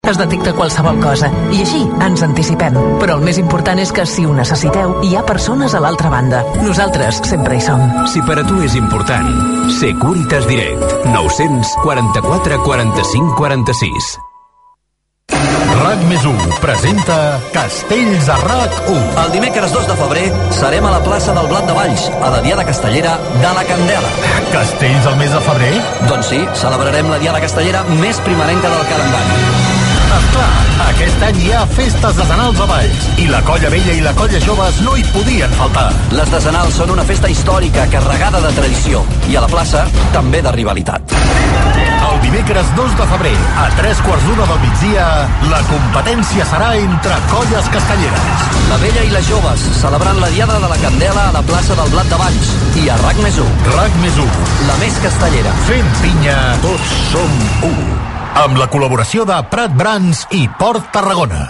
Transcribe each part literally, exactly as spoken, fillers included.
es detecta qualsevol cosa i així ens anticipem. Però el més important és que si ho necessiteu, hi ha persones a l'altra banda. Nosaltres sempre hi som. Si per a tu és important, Securitas Direct. nou-cents quaranta-quatre quaranta-cinc quaranta-sis. RAC més u presenta Castells a RAC u. El dimecres dos de febrer serem a la plaça del Blat de Valls, a la Diada Castellera de la Candela. Castells al mes de febrer? Doncs sí, celebrarem la Diada Castellera més primerenca del calendari. Esclar, aquest any hi ha festes desenals a Valls i la Colla Vella i la Colla Joves no hi podien faltar. Les desenals són una festa històrica carregada de tradició i a la plaça també de rivalitat. El dimecres dos de febrer, a tres quarts d'una del migdia, la competència serà entre colles castelleres. La Vella i les Joves, celebrant la Diada de la Candela a la plaça del Blat de Valls i a RAC més u. RAC més u. La més castellera. Fent pinya, tots som u. Amb la col·laboració de Prat Brands i Port Tarragona.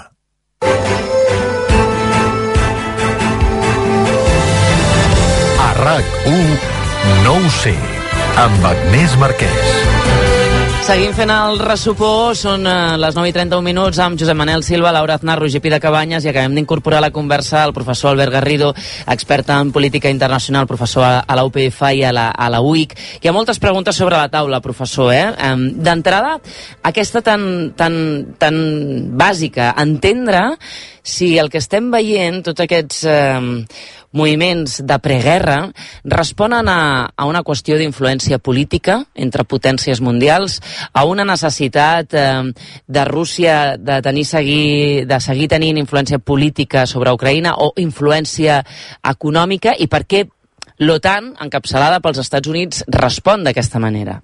A RAC u, no ho sé, amb Agnès Marquès. Seguim fent el ressupó, són uh, les nou i trenta-un minuts amb Josep Manel Silva, Laura Aznar, Roger Pi de Cabanyes, i acabem d'incorporar a la conversa el professor Albert Garrido, expert en política internacional, professor a, a la U P F i a la, a la U I C. Hi ha moltes preguntes sobre la taula, professor. Eh? Um, D'entrada, aquesta tan, tan, tan bàsica, entendre si el que estem veient, tots aquests eh, moviments de preguerra, responen a, a una qüestió d'influència política entre potències mundials, a una necessitat eh, de Rússia de, tenir, seguir, de seguir tenint influència política sobre Ucraïna o influència econòmica, i per què l'OTAN, encapçalada pels Estats Units, respon d'aquesta manera?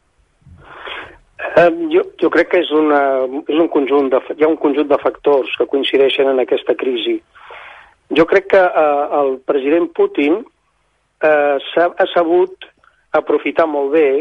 Um, jo, jo crec que és, una, és un conjunt de, hi ha un conjunt de factors que coincideixen en aquesta crisi. Jo crec que uh, el president Putin uh, ha, ha sabut aprofitar molt bé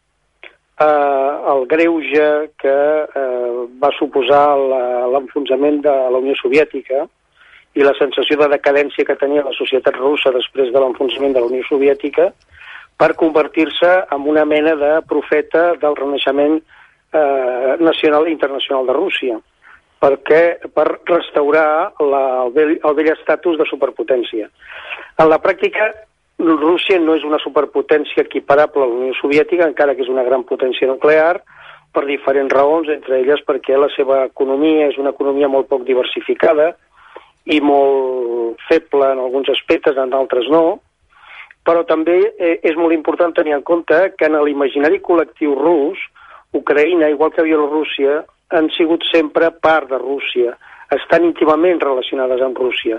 uh, el greuge que uh, va suposar l'enfonsament de la Unió Soviètica i la sensació de decadència que tenia la societat russa després de l'enfonsament de la Unió Soviètica, per convertir-se en una mena de profeta del renaixement eh, nacional i internacional de Rússia, perquè, per restaurar la, el, vell, el vell estatus de superpotència. En la pràctica, Rússia no és una superpotència equiparable a la Unió Soviètica, encara que és una gran potència nuclear, per diferents raons, entre elles perquè la seva economia és una economia molt poc diversificada i molt feble en alguns aspectes, en altres no, però també eh, és molt important tenir en compte que en l'imaginari col·lectiu rus, Ucraïna, igual que Bielorússia, han sigut sempre part de Rússia, estan íntimament relacionades amb Rússia.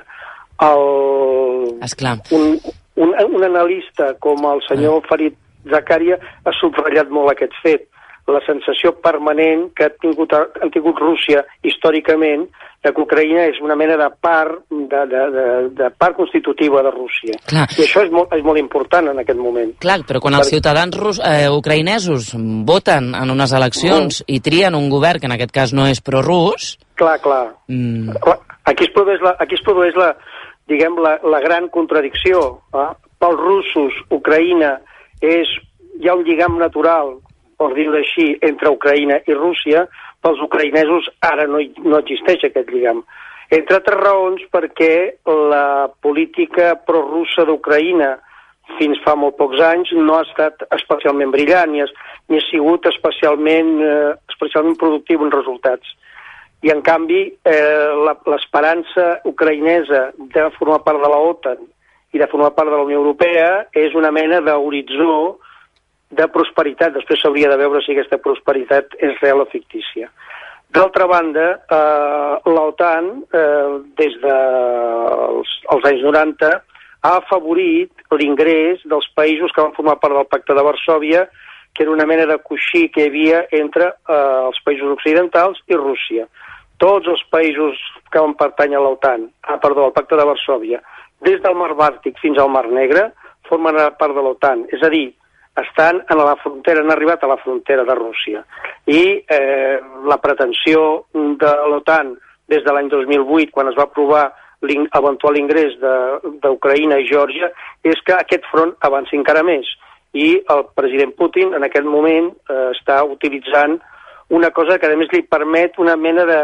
El... Esclar. Un, un, un analista com el senyor ah. Farid Zakaria ha subratllat molt aquest fet, la sensació permanent que ha tingut, ha tingut Rússia històricament, que Ucraïna és una mena de part, de, de, de, de part constitutiva de Rússia. Clar. I això és molt, és molt important en aquest moment. Clar, però quan els ciutadans rus, eh, ucraïnesos voten en unes eleccions mm. i trien un govern que en aquest cas no és prorus... Clar, clar. Mm. clar aquí, es produeix la, aquí es produeix la, diguem, la, la gran contradicció. Eh? Pels russos, Ucraïna és... Hi ha un lligam natural, per dir-ho així, entre Ucraïna i Rússia. Pels ucraïnesos ara no, no existeix aquest lligam. Entre altres raons perquè la política prorussa d'Ucraïna fins fa molt pocs anys no ha estat especialment brillant ni, es, ni ha sigut especialment, eh, especialment productiu en resultats. I en canvi eh, l'esperança ucraïnesa de formar part de la OTAN i de formar part de la Unió Europea és una mena d'horitzó de prosperitat. Després s'hauria de veure si aquesta prosperitat és real o fictícia. D'altra banda, eh, l'OTAN, eh, des dels de anys noranta, ha afavorit l'ingrés dels països que van formar part del Pacte de Varsòvia, que era una mena de coixí que hi havia entre eh, els països occidentals i Rússia. Tots els països que van pertànyer a l'OTAN, ah, perdó, al Pacte de Varsòvia, des del Mar Bàltic fins al Mar Negre, formen part de l'OTAN. És a dir, estan a la frontera, han arribat a la frontera de Rússia. I eh, la pretensió de l'OTAN des de l'any dos mil vuit, quan es va aprovar l'eventual ingrés d'Ucraïna i Geòrgia, és que aquest front avanci encara més. I el president Putin en aquest moment eh, està utilitzant una cosa que a més li permet una mena de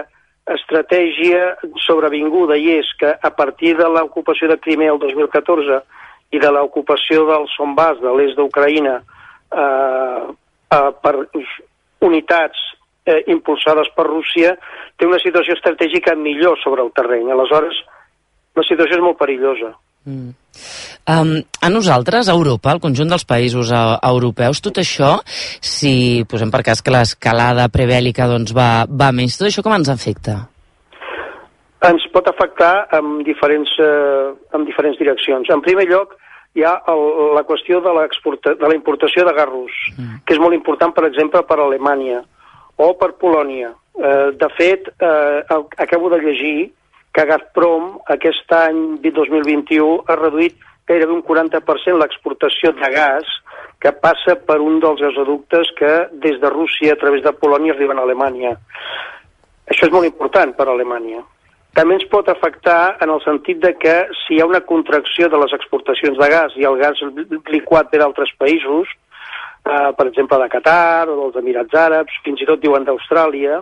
estratègia sobrevinguda, i és que a partir de l'ocupació de Crimea el dos mil catorze i de l'ocupació del Donbas, de l'est d'Ucraïna, eh, eh, per unitats eh, impulsades per Rússia, té una situació estratègica millor sobre el terreny. Aleshores, la situació és molt perillosa. Mm. Um, a nosaltres, a Europa, al conjunt dels països a, a europeus, tot això, si posem per cas que l'escalada prebèl·lica doncs, va, va menys, tot això com ens afecta? Ens pot afectar en diferents, eh, en diferents direccions. En primer lloc, hi ha el, la qüestió de, de la importació de gas rus, mm. que és molt important, per exemple, per Alemanya o per Polònia. Eh, de fet, eh, acabo de llegir que Gazprom aquest any dos mil vint-i-u ha reduït gairebé un quaranta per cent l'exportació de gas que passa per un dels gasoductes que des de Rússia a través de Polònia arriben a Alemanya. Això és molt important per a Alemanya. També ens pot afectar en el sentit de que si hi ha una contracció de les exportacions de gas i el gas liquat ve d'altres països, eh, per exemple de Qatar o dels Emirats Àrabs, fins i tot diuen d'Austràlia,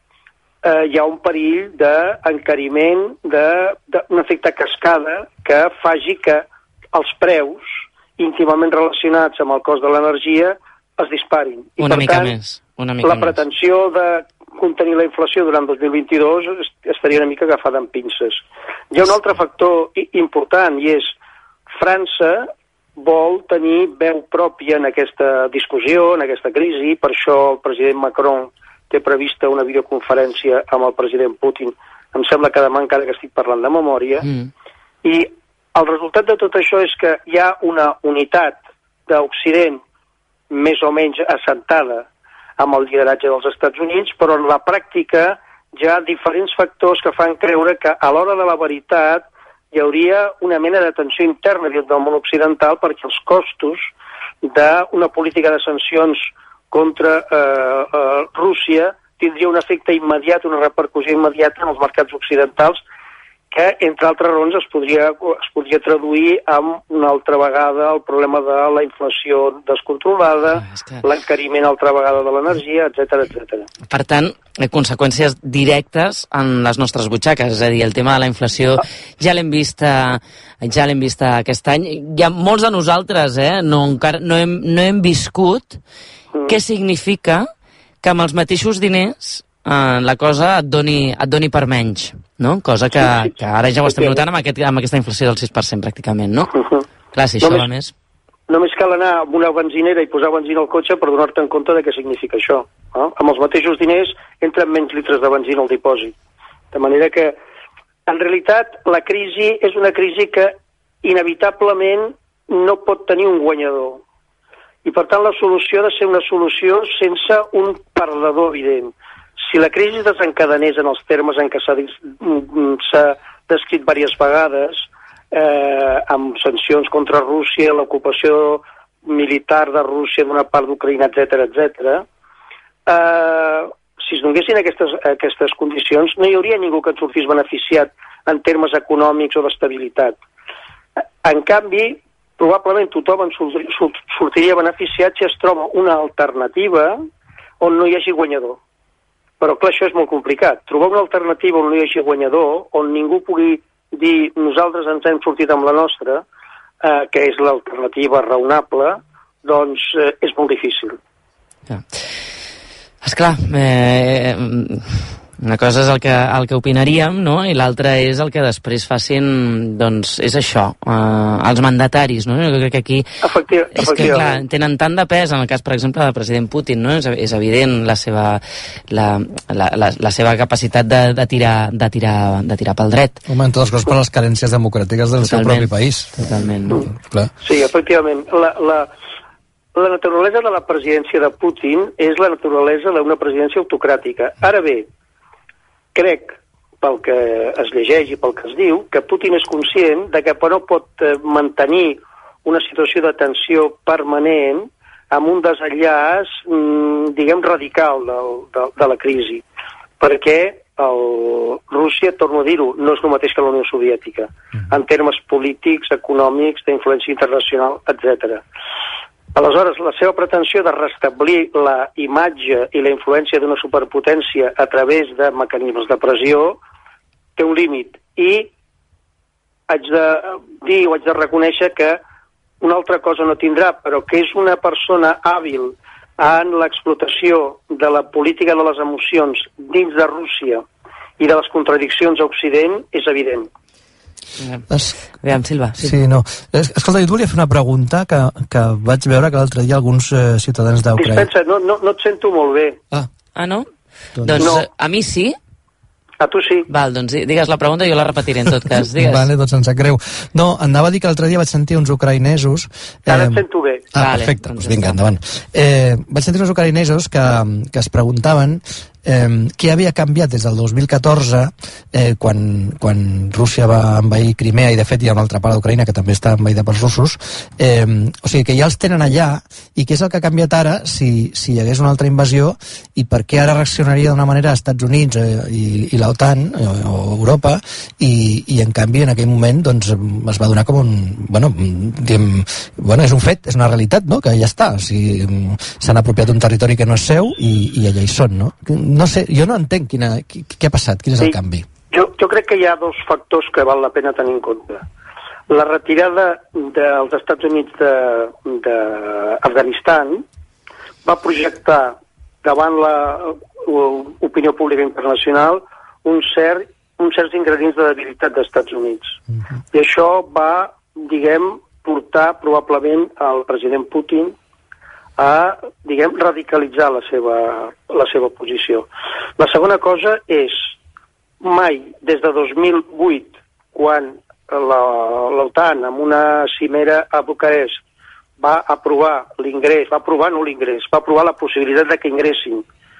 eh, hi ha un perill d'encariment, d'un efecte cascada que faci que els preus íntimament relacionats amb el cost de l'energia es disparin. I una per mica tant, més. Una mica la pretensió més. de contenir la inflació durant dos mil vint-i-dos estaria una mica agafada amb pinces. Hi ha un altre factor important, i és França vol tenir veu pròpia en aquesta discussió, en aquesta crisi. Per això el president Macron té prevista una videoconferència amb el president Putin. Em sembla que demà, encara que estic parlant de memòria, mm. i el resultat de tot això és que hi ha una unitat d'Occident més o menys assentada amb el lideratge dels Estats Units, però en la pràctica hi ha diferents factors que fan creure que a l'hora de la veritat hi hauria una mena de tensió interna dins del món occidental, perquè els costos d'una política de sancions contra eh, eh, Rússia tindria un efecte immediat, una repercussió immediata en els mercats occidentals, que, entre altres raons, es podria, es podria traduir amb una altra vegada el problema de la inflació descontrolada, ah, que... l'encariment altra vegada de l'energia, etcètera, etcètera. Per tant, conseqüències directes en les nostres butxaques, és a dir, el tema de la inflació ja l'hem vist, ja l'hem vist aquest any. Hi ha molts de nosaltres, eh, no, encara, no, hem, no hem viscut mm. què significa que amb els mateixos diners Uh, la cosa et doni, et doni per menys, no? Cosa que, sí, sí, sí. que ara ja ho estem notant amb, aquest, amb aquesta inflació del sis per cent pràcticament, no? Uh -huh. Clar, si això només, va més... Només cal anar a una benzinera i posar benzina al cotxe per donar-te en compte de què significa això. No? Amb els mateixos diners entren menys litres de benzina al dipòsit. De manera que, en realitat, la crisi és una crisi que inevitablement no pot tenir un guanyador. I, per tant, la solució ha de ser una solució sense un perdedor evident. Si la crisi desencadenés en els termes en què s'ha descrit diverses vegades, eh, amb sancions contra Rússia, l'ocupació militar de Rússia d'una part d'Ucraïna, etcètera, etcètera, eh, si es donessin aquestes, aquestes condicions, no hi hauria ningú que en sortís beneficiat en termes econòmics o d'estabilitat. En canvi, probablement tothom en sortiria beneficiat si es troba una alternativa on no hi hagi guanyador. Però, clar, això és molt complicat. Trobar una alternativa on no hi hagi guanyador, on ningú pugui dir nosaltres ens hem sortit amb la nostra, eh, que és l'alternativa raonable, doncs eh, és molt difícil. Ja. Esclar, eh, una cosa és el que, el que opinaríem, no? I l'altra és el que després facin, doncs, és això, eh, els mandataris, no? Jo crec que aquí Efectiva, és que, clar, tenen tant de pes, en el cas, per exemple, del president Putin, no? És, és evident la seva, la, la, la, la seva capacitat de, de, tirar, de, tirar, de tirar pel dret. Home, entre les coses per les carències democràtiques del totalment, seu propi país. Totalment, no? Mm, clar. Sí, efectivament. La, la, la naturalesa de la presidència de Putin és la naturalesa d'una presidència autocràtica. Ara bé, crec, pel que es llegeix i pel que es diu, que Putin és conscient de que no pot mantenir una situació de tensió permanent amb un desenllaç, diguem, radical del, de, de la crisi. Perquè el, Rússia, torno a dir-ho, no és el mateix que la Unió Soviètica, en termes polítics, econòmics, d'influència internacional, etcètera. Aleshores, la seva pretensió de restablir la imatge i la influència d'una superpotència a través de mecanismes de pressió té un límit. I haig de dir o haig de reconèixer que una altra cosa no tindrà, però que és una persona hàbil en l'explotació de la política de les emocions dins de Rússia i de les contradiccions a Occident és evident. Es... Aviam, Silva. Sí, sí no. Es, escolta, jo et volia fer una pregunta que, que vaig veure que l'altre dia alguns eh, ciutadans d'Ucraïna... Dispensa, no, no, no et sento molt bé. Ah, ah no? Doncs, doncs no. A mi sí. A tu sí. Val, doncs digues la pregunta i jo la repetiré en tot cas. Digues. Vale, doncs em sap greu. No, anava a dir que l'altre dia vaig sentir uns ucraïnesos... Eh... Ara et sento bé. Ah, vale, perfecte, doncs doncs vinga, endavant. Eh, vaig sentir uns ucraïnesos que, que es preguntaven eh, què havia canviat des del dos mil catorze, eh, quan, quan Rússia va envair Crimea, i de fet hi ha una altra part d'Ucraïna que també està envaïda pels russos, eh, o sigui que ja els tenen allà, i què és el que ha canviat ara si, si hi hagués una altra invasió, i per què ara reaccionaria d'una manera als Estats Units eh, i, i l'OTAN o, o Europa, i, i en canvi en aquell moment doncs, es va donar com un... Bueno, diguem, bueno, és un fet, és una realitat, no?, que ja està, o sigui, s'han apropiat un territori que no és seu i, i allà hi són, no? No sé, jo no entenc quina, què ha passat, quin és el sí, canvi. Jo, jo crec que hi ha dos factors que val la pena tenir en compte. La retirada dels Estats Units d'Afganistan va projectar davant l'opinió pública internacional un cert, uns certs ingredients de debilitat dels Estats Units. Uh-huh. I això va, diguem, portar probablement al president Putin a, diguem, radicalitzar la seva, la seva posició. La segona cosa és, mai, des de dos mil vuit, quan l'OTAN, amb una cimera a Bucarest, va aprovar l'ingrés, va aprovar no l'ingrés, va aprovar la possibilitat de que ingressin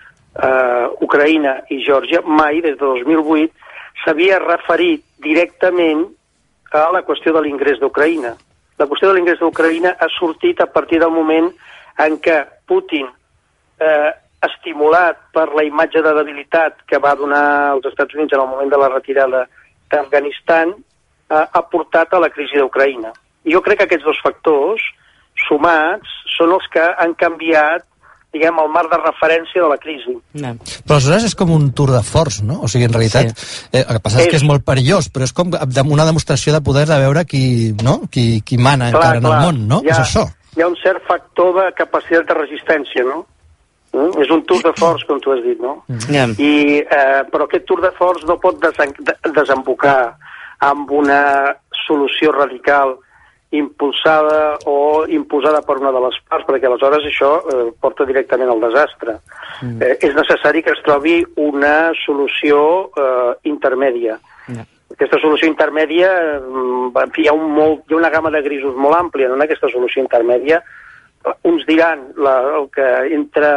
eh, Ucraïna i Geòrgia, mai, des de dos mil vuit, s'havia referit directament a la qüestió de l'ingrés d'Ucraïna. La qüestió de l'ingrés d'Ucraïna ha sortit a partir del moment en què Putin, eh, estimulat per la imatge de debilitat que va donar als Estats Units en el moment de la retirada d'Afganistan, eh, ha portat a la crisi d'Ucraïna. I jo crec que aquests dos factors, sumats, són els que han canviat, diguem, el marc de referència de la crisi. No. Però aleshores és com un tour de force, no? O sigui, en realitat, sí. eh, el que passa és, és que és molt perillós, però és com una demostració de poder de veure qui, no? qui, qui mana clar, encara clar. En el món, no? Ja, és això. Hi ha un cert factor de capacitat de resistència, no? Mm? És un tour de force, com tu has dit, no? Yeah. I, eh, però aquest tour de force no pot desen desembocar amb una solució radical impulsada o imposada per una de les parts, perquè aleshores això eh, porta directament al desastre. Mm. Eh, és necessari que es trobi una solució eh, intermèdia. Yeah. Aquesta solució intermèdia, en fi, hi ha, un molt, hi ha una gamma de grisos molt àmplia en aquesta solució intermèdia. Uns diran la, el que entre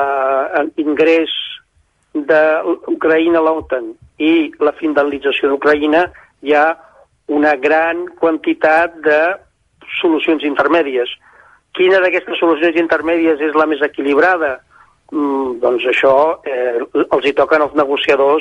l'ingrés d'Ucraïna a l'OTAN i la finalització d'Ucraïna hi ha una gran quantitat de solucions intermèdies. Quina d'aquestes solucions intermèdies és la més equilibrada? Mm, doncs això eh, els hi toquen als negociadors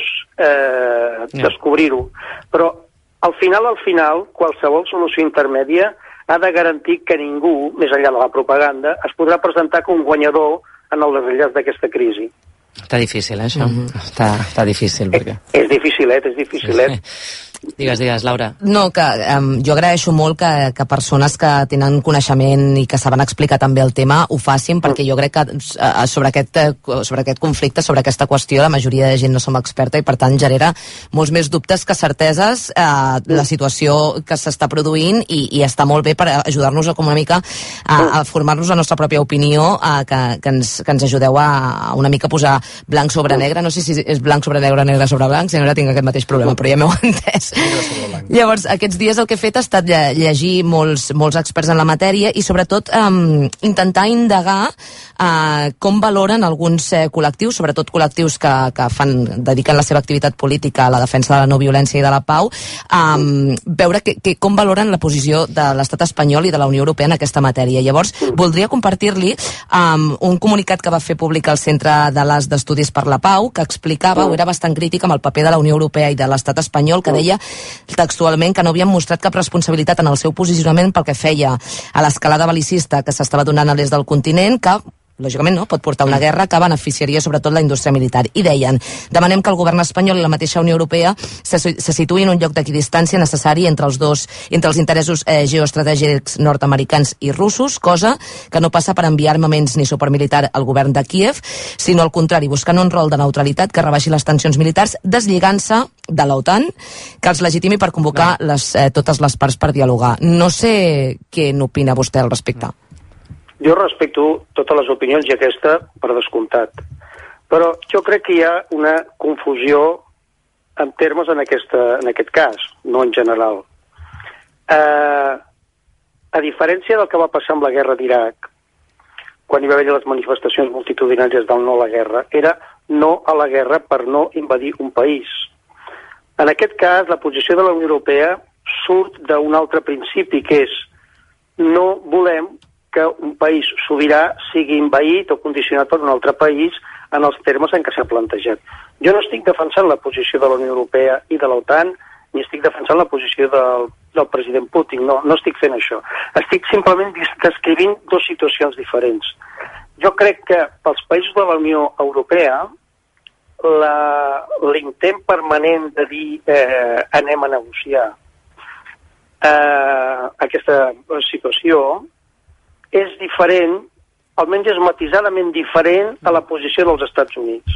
eh, yeah. descobrir-ho. Però al final, al final, qualsevol solució intermèdia ha de garantir que ningú, més enllà de la propaganda, es podrà presentar com guanyador en el desenllaç d'aquesta crisi. Està difícil, eh, això? Mm-hmm. està, està difícil, perquè... És, és dificilet, és dificilet. Sí. Digues, digues, Laura. No, que um, jo agraeixo molt que, que persones que tenen coneixement i que saben explicar també el tema ho facin, perquè jo crec que uh, sobre, aquest, uh, sobre aquest conflicte, sobre aquesta qüestió, la majoria de gent no som experta i per tant genera molts més dubtes que certeses uh, la situació que s'està produint i, i està molt bé per ajudar-nos com una mica a, a formar-nos la nostra pròpia opinió, uh, que, que, ens, que ens ajudeu a, a una mica posar blanc sobre negre, no sé si és blanc sobre negre o negre sobre blanc, si no ara tinc aquest mateix problema, però ja m'heu entès. Llavors, aquests dies el que he fet ha estat llegir molts, molts experts en la matèria i sobretot um, intentar indagar uh, com valoren alguns uh, col·lectius, sobretot col·lectius que, que fan, dediquen la seva activitat política a la defensa de la no violència i de la pau, um, veure que, que, com valoren la posició de l'estat espanyol i de la Unió Europea en aquesta matèria. Llavors, voldria compartir-li um, un comunicat que va fer públic al Centre de l'As d'Estudis per la Pau, que explicava, o era bastant crític amb el paper de la Unió Europea i de l'estat espanyol, que deia deia textualment que no havien mostrat cap responsabilitat en el seu posicionament pel que feia a l'escalada bel·licista que s'estava donant a l'est del continent, que lògicament no, pot portar una guerra que beneficiaria sobretot la indústria militar. I deien, demanem que el govern espanyol i la mateixa Unió Europea se, se situïn en un lloc d'equidistància necessari entre els dos, entre els interessos eh, geoestratègics nord-americans i russos, cosa que no passa per enviar armaments ni suport militar al govern de Kíev, sinó al contrari, buscant un rol de neutralitat que rebaixi les tensions militars, deslligant-se de l'OTAN, que els legitimi per convocar les, eh, totes les parts per dialogar. No sé què n'opina vostè al respecte. Jo respecto totes les opinions i aquesta per descomptat. Però jo crec que hi ha una confusió en termes en, aquesta, en aquest cas, no en general. Uh, a diferència del que va passar amb la guerra d'Iraq, quan hi va haver les manifestacions multitudinàries del no a la guerra, era no a la guerra per no invadir un país. En aquest cas, la posició de la Unió Europea surt d'un altre principi, que és no volem que un país sobirà sigui envaït o condicionat per un altre país en els termes en què s'ha plantejat. Jo no estic defensant la posició de la Unió Europea i de l'OTAN, ni estic defensant la posició del, del president Putin, no, no estic fent això. Estic simplement descrivint dues situacions diferents. Jo crec que pels països de la Unió Europea l'intent permanent de dir eh, anem a negociar eh, aquesta situació és diferent, almenys és matisadament diferent a la posició dels Estats Units.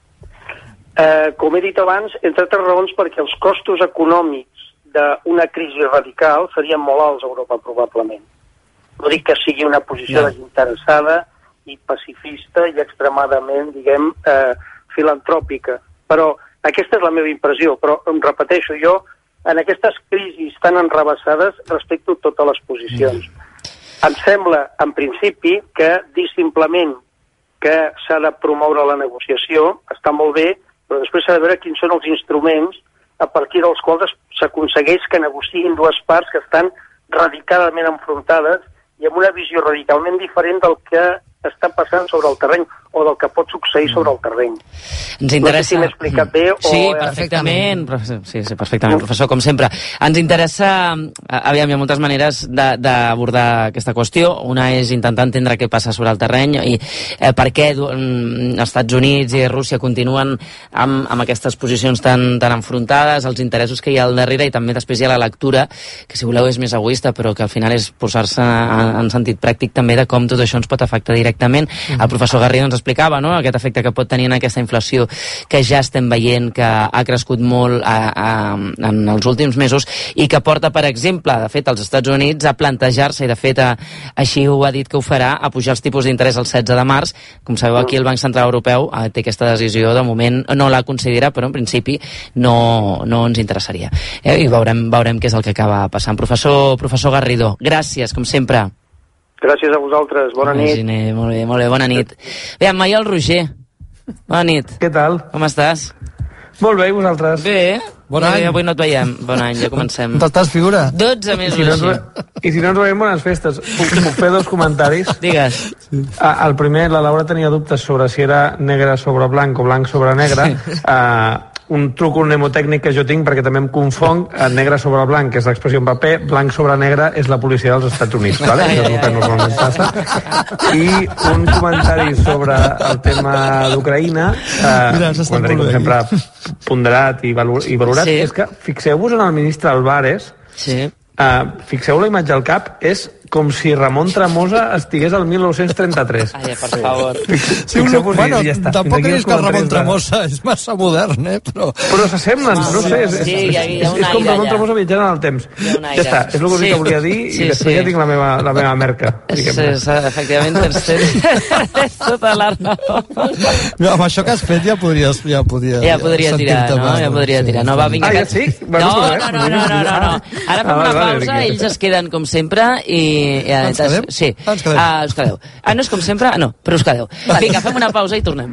Eh, com he dit abans, entre altres raons perquè els costos econòmics d'una crisi radical serien molt alts a Europa, probablement. No dic que sigui una posició yeah. desinteressada i pacifista i extremadament, diguem, eh, filantròpica. Però aquesta és la meva impressió, però em repeteixo, jo en aquestes crisis tan enrevessades respecto totes les posicions. Mm. Em sembla, en principi, que dir simplement que s'ha de promoure la negociació està molt bé, però després s'ha de veure quins són els instruments a partir dels quals s'aconsegueix que negociïn dues parts que estan radicalment enfrontades i amb una visió radicalment diferent del que està passant sobre el terreny o del que pot succeir sobre el terreny. Ens interessa... No sé si m'he explicat bé o... Sí, perfectament. Sí, sí, perfectament, professor, com sempre. Ens interessa... Aviam, hi ha moltes maneres d'abordar aquesta qüestió. Una és intentar entendre què passa sobre el terreny i eh, per què els Estats Units i Rússia continuen amb, amb aquestes posicions tan, tan enfrontades, els interessos que hi ha al darrere, i també després hi ha la lectura, que si voleu és més egoista, però que al final és posar-se en, en sentit pràctic també de com tot això ens pot afectar directament. El professor Garrido ens explicava, no?, aquest efecte que pot tenir en aquesta inflació que ja estem veient que ha crescut molt a, a, en els últims mesos i que porta, per exemple, de fet, als Estats Units a plantejar-se, i de fet a, així ho ha dit que ho farà, a pujar els tipus d'interès el setze de març. Com sabeu, aquí el Banc Central Europeu eh, té aquesta decisió, de moment no la considera, però en principi no, no ens interessaria. Eh? I veurem, veurem què és el que acaba passant. Professor, professor Garrido, gràcies, com sempre. Gràcies a vosaltres, bona nit. Giné, molt bé, molt bé, bona nit. Bé, amb mai el Roger. Bona nit. Què tal? Com estàs? Molt bé, i vosaltres? Bé. Bon any. Avui no et veiem. Bon any, ja comencem. On estàs, figura? dotze mesos I si no, així. I si no ens veiem, bones festes. Puc, puc fer dos comentaris? Digues. Ah, el primer, la Laura tenia dubtes sobre si era negre sobre blanc o blanc sobre negre. Ah, un truc, un mnemotècnic que jo tinc, perquè també em confonc, negre sobre blanc, que és l'expressió en paper, blanc sobre negre és la policia dels Estats Units, vale? Això és el que normalment passa. I un comentari sobre el tema d'Ucraïna, eh, comentari com sempre ponderat i, valor, i valorat, sí. És que fixeu-vos en el ministre Álvarez, sí. eh, fixeu la imatge al cap, és com si Ramon Tremosa estigués al mil nou-cents trenta-tres. Ai, per favor. Sí, un, bueno, ja està. Tampoc és que el Ramon Tremosa és massa modern, eh? Però, però s'assemblen, no, no sé. És, sí, és, hi ha, hi ha és, és com Ramon Tremosa viatjant en el temps. Ja està, és el que sí. volia dir i sí, després sí. ja tinc la meva, la meva merca. Sí, sí, efectivament, tens tota la raó. No, amb això que has fet ja podries... Ja podria, ja podria tirar, no? Ja podria tirar. No, va, vinga. Ah, ja sí? No, no, no, no, no. Ara fem una pausa, ells es queden com sempre i... Ens quedem? Sí, ah, ens quedem. Ah, us quedeu. Ah, no és com sempre? No, però us quedeu. Vinga, fem una pausa i tornem.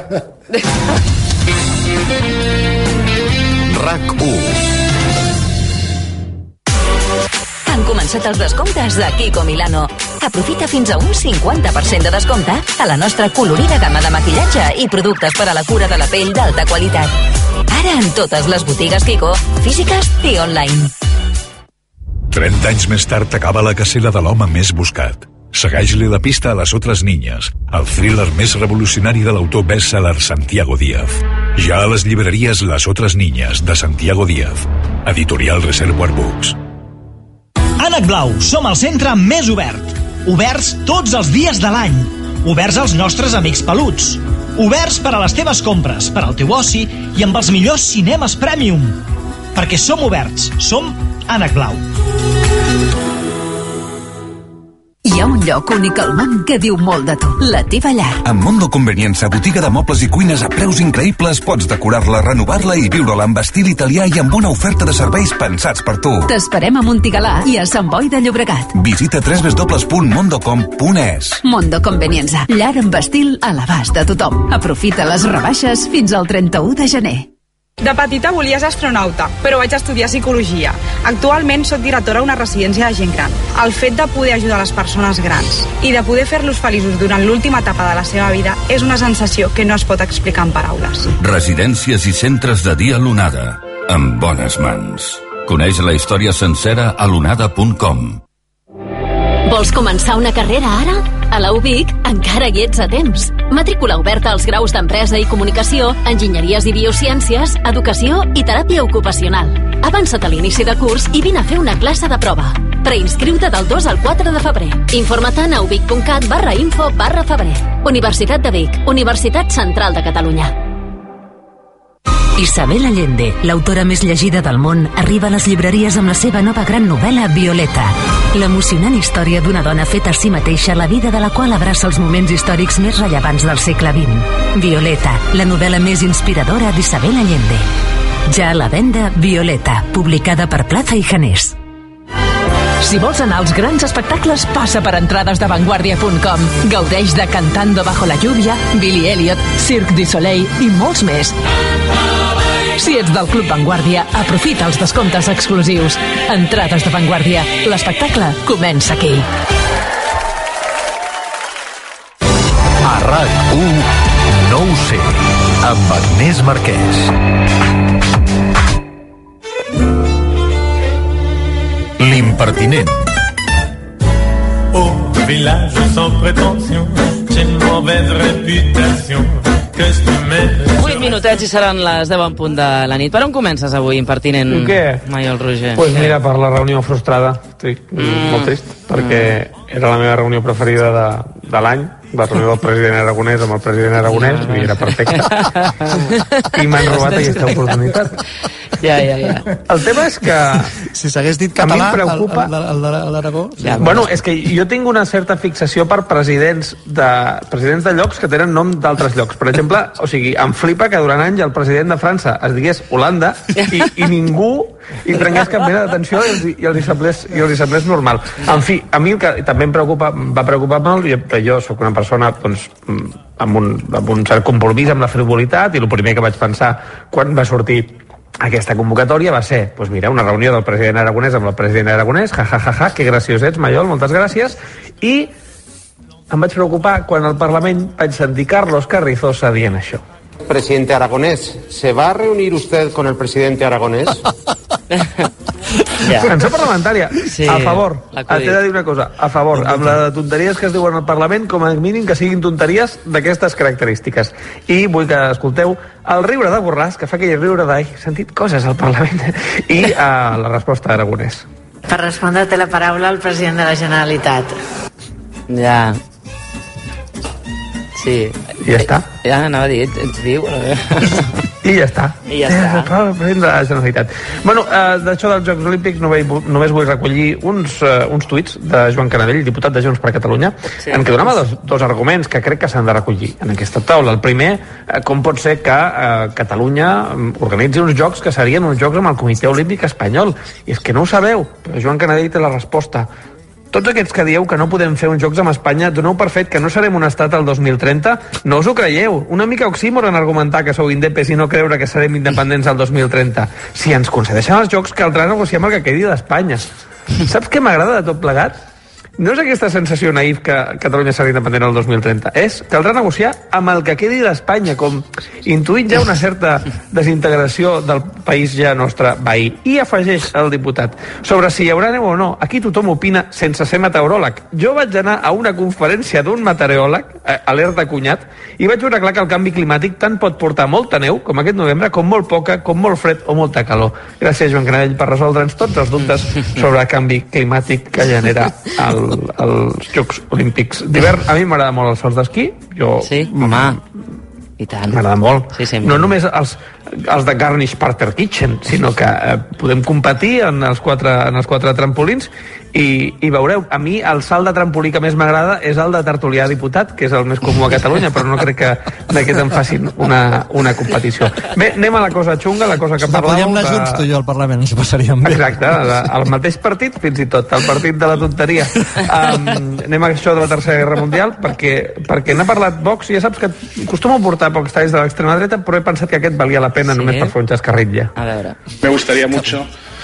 RAC u. Han començat els descomptes de Kiko Milano. Aprofita fins a un cinquanta per cent de descompte a la nostra colorida gamma de maquillatge i productes per a la cura de la pell d'alta qualitat. Ara en totes les botigues Kiko, físiques i online. trenta anys més tard acaba la cacera de l'home més buscat. Segueix-li la pista a Las Otras Niñas, el thriller més revolucionari de l'autor best-seller Santiago Díaz. Ja a les llibreries Las Otras Niñas, de Santiago Díaz. Editorial Reservoir Books. Ànec Blau, som el centre més obert. Oberts tots els dies de l'any. Oberts als nostres amics peluts. Oberts per a les teves compres, per al teu oci i amb els millors cinemes Premium. Perquè som oberts, som Ànec Blau. Hi ha un lloc únic al món que diu molt de tu, la teva llar. Amb Mondo Convenienza, botiga de mobles i cuines a preus increïbles, pots decorar-la, renovar-la i viure-la amb estil italià i amb una oferta de serveis pensats per tu. T'esperem a Montigalà i a Sant Boi de Llobregat. Visita w w w punt mondocom punt es. Mondo Convenienza, llar amb estil a l'abast de tothom. Aprofita les rebaixes fins al trenta-u de gener. De petita volia ser astronauta, però vaig estudiar psicologia. Actualment soc directora d'una residència de gent gran. El fet de poder ajudar les persones grans i de poder fer-los feliços durant l'última etapa de la seva vida és una sensació que no es pot explicar en paraules. Residències i centres de dia Lunada, en bones mans. Coneix la història sencera a lunada punt com. Vols començar una carrera ara? A la U B I C encara hi ets a temps. Matrícula oberta als graus d'Empresa i Comunicació, Enginyeries i Biociències, Educació i Teràpia Ocupacional. Avança't a l'inici de curs i vine a fer una classe de prova. Preinscriu-te del dos al quatre de febrer. Informa't a ubic.cat barra info barra febrer. Universitat de Vic, Universitat Central de Catalunya. Isabel Allende, l'autora més llegida del món, arriba a les llibreries amb la seva nova gran novel·la Violeta. L'emocionant història d'una dona feta a si mateixa, la vida de la qual abraça els moments històrics més rellevants del segle vint. Violeta, la novel·la més inspiradora d'Isabel Allende. Ja a la venda, Violeta, publicada per Plaza i Janés. Si vols anar als grans espectacles, passa per entrades de vanguardia punt com. Gaudeix de Cantando bajo la lluvia, Billy Elliot, Cirque du Soleil i molts més. Si ets del Club Vanguardia, aprofita els descomptes exclusius. Entrades de Vanguardia. L'espectacle comença aquí. A RAC u, no ho sé, amb Agnès Marquès. L'impertinent. Au village sans prétention, j'ai une mauvaise réputation. vuit minutets i seran les deu en punt de la nit. Per on comences avui, impertinent? Què? Maiol Roger. Pues mira, per la reunió frustrada. Estic mm. molt trist, perquè mm. era la meva reunió preferida de, de l'any, la reunió del president Aragonès amb el president Aragonès, i era perfecta. I m'han robat aquesta oportunitat. Ja, ja, ja. El tema és que... Si s'hagués dit català, preocupa... l'Aragó... Ja, bueno, és que jo tinc una certa fixació per presidents de, presidents de llocs que tenen nom d'altres llocs. Per exemple, o sigui, em flipa que durant anys el president de França es digués Holanda i, i ningú hi prengués cap mena d'atenció i, els, i, els hi semblés, i els hi semblés normal. En fi, a mi el que també em preocupa, va preocupar molt, i jo sóc una persona doncs, amb, un, amb un cert compromís amb la frivolitat, i el primer que vaig pensar quan va sortir aquesta convocatòria va ser, doncs mira, una reunió del president Aragonès amb el president Aragonès, ja, ja, ja, ja, que graciós ets, Maiol, moltes gràcies, i em vaig preocupar quan al Parlament vaig sentir Carlos Carrizosa dient això. Presidente Aragonès, ¿se va a reunir usted con el presidente Aragonès? Ja. En seu parlamentària, sí, a favor, t'he de dir una cosa, a favor, amb les tonteries que es diuen al Parlament, com a mínim que siguin tonteries d'aquestes característiques. I vull que escolteu el riure de Borràs, que fa aquell riure de, he sentit coses al Parlament, i uh, la resposta d'Aragonès. Per respondre té la paraula el president de la Generalitat. Ja. Sí. I ja està. Ja anava a dir, ets viu? I ja està. I ja està. El president de la Generalitat. Bueno, eh, d'això dels Jocs Olímpics només, només vull recollir uns, eh, uns tuits de Joan Canadell, diputat de Junts per Catalunya, sí, en què donava dos, dos arguments que crec que s'han de recollir en aquesta taula. El primer, eh, com pot ser que eh, Catalunya organitzi uns jocs que serien uns jocs amb el Comitè Olímpic Espanyol. I és que no ho sabeu, però Joan Canadell té la resposta. Tots aquests que dieu que no podem fer uns jocs amb Espanya, doneu per fet que no serem un estat el dos mil trenta? No us ho creieu. Una mica oxímoron argumentar que sou indepes i no creure que serem independents el dos mil trenta. Si ens concedeixen els jocs, caldrà negociar amb el que quedi d'Espanya. Saps què m'agrada de tot plegat? no és aquesta sensació naïf que Catalunya serà independent el dos mil trenta, és caldrà negociar amb el que quedi d'Espanya, com intuït ja una certa desintegració del país ja nostre veí. I afegeix el diputat, sobre si hi haurà neu o no, aquí tothom opina sense ser meteoròleg. Jo vaig anar a una conferència d'un meteoròleg, alerta cunyat, i vaig veure clar que el canvi climàtic tant pot portar molta neu, com aquest novembre, com molt poca, com molt fred o molta calor. Gràcies, Joan Canadell, per resoldre'ns tots els dubtes sobre el canvi climàtic que genera el els Jocs Olímpics d'hivern. A mi m'agrada molt els salts d'esquí. Jo... Sí? Home, i tant. M'agrada molt. Sí, sí, no només els, els de Garnish Parter Kitchen, sinó que eh, podem competir en els quatre, en els quatre trampolins i, i veureu, a mi el salt de trampolí que més m'agrada és el de tertulià diputat, que és el més comú a Catalunya, però no crec que d'aquest en facin una, una competició. Bé, anem a la cosa xunga, la cosa que parlàveu... Podríem anar junts tu i jo al Parlament, ens ho passaríem bé. Exacte, el mateix partit, fins i tot, el partit de la tonteria. Um, anem a això de la Tercera Guerra Mundial, perquè, perquè n'ha parlat Vox, i ja saps que acostumo a portar pocs talls de l'extrema dreta, però he pensat que aquest valia la pena, sí, només per fer un xascarritlle. A veure. Me gustaría mucho,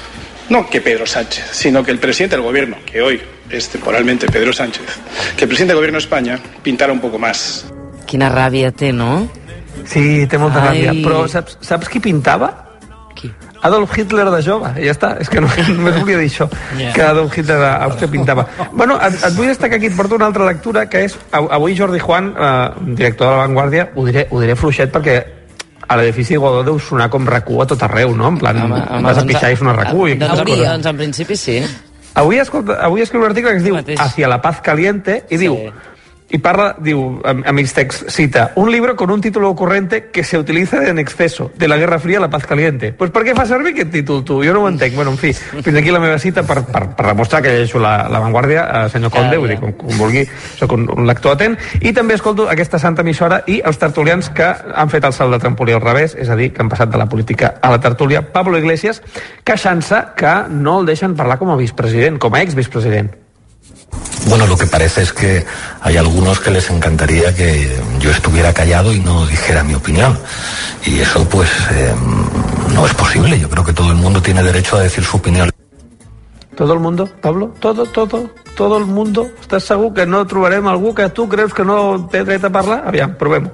no que Pedro Sánchez, sino que el presidente del gobierno, que hoy es temporalmente Pedro Sánchez, que el presidente del gobierno de España pintara un poco más. Quina ràbia té, no? Sí, té molta Ai. ràbia, però saps, saps qui pintava? Qui? Adolf Hitler de jove, i ja està, és que no, només volia dir això, yeah. que Adolf Hitler a Àustria pintava. Bueno, et, et vull destacar aquí, et porto una altra lectura, que és, avui Jordi Juan, eh, director de La Vanguardia, ho diré, ho diré fluixet perquè a l'edifici Godó deu sonar com RAC1 a tot arreu, no? En plan, home, home, vas a pixar i és una RAC1. Doncs, doncs en principi sí. Avui, escolta, avui escriu un article que es diu Hacia la paz caliente i sí. diu, y parla, diu, a mis text, cita, un libro con un título ocurrente que se utiliza en exceso, de la Guerra Fría a la paz caliente. Pues per què fa servir aquest títol, tu? Jo no ho entenc. Bueno, en fi, fins aquí la meva cita per, per, per demostrar que llegeixo la, la Vanguardia, eh, senyor Conde, vull dir, com, com vulgui, soc un, un lector atent, i també escolto aquesta santa emissora i els tertulians que han fet el salt de trampolí al revés, és a dir, que han passat de la política a la tertúlia. Pablo Iglesias, queixant-se que no el deixen parlar com a vicepresident, com a ex-vicepresident. Bueno, lo que parece es que hay algunos que les encantaría que yo estuviera callado y no dijera mi opinión. Y eso, pues, eh, no es posible. Yo creo que todo el mundo tiene derecho a decir su opinión. Todo el mundo, Pablo? Todo, todo, todo el mundo? Estàs segur que no trobarem algú que tu creus que no té dret a parlar? Aviam, provem-ho.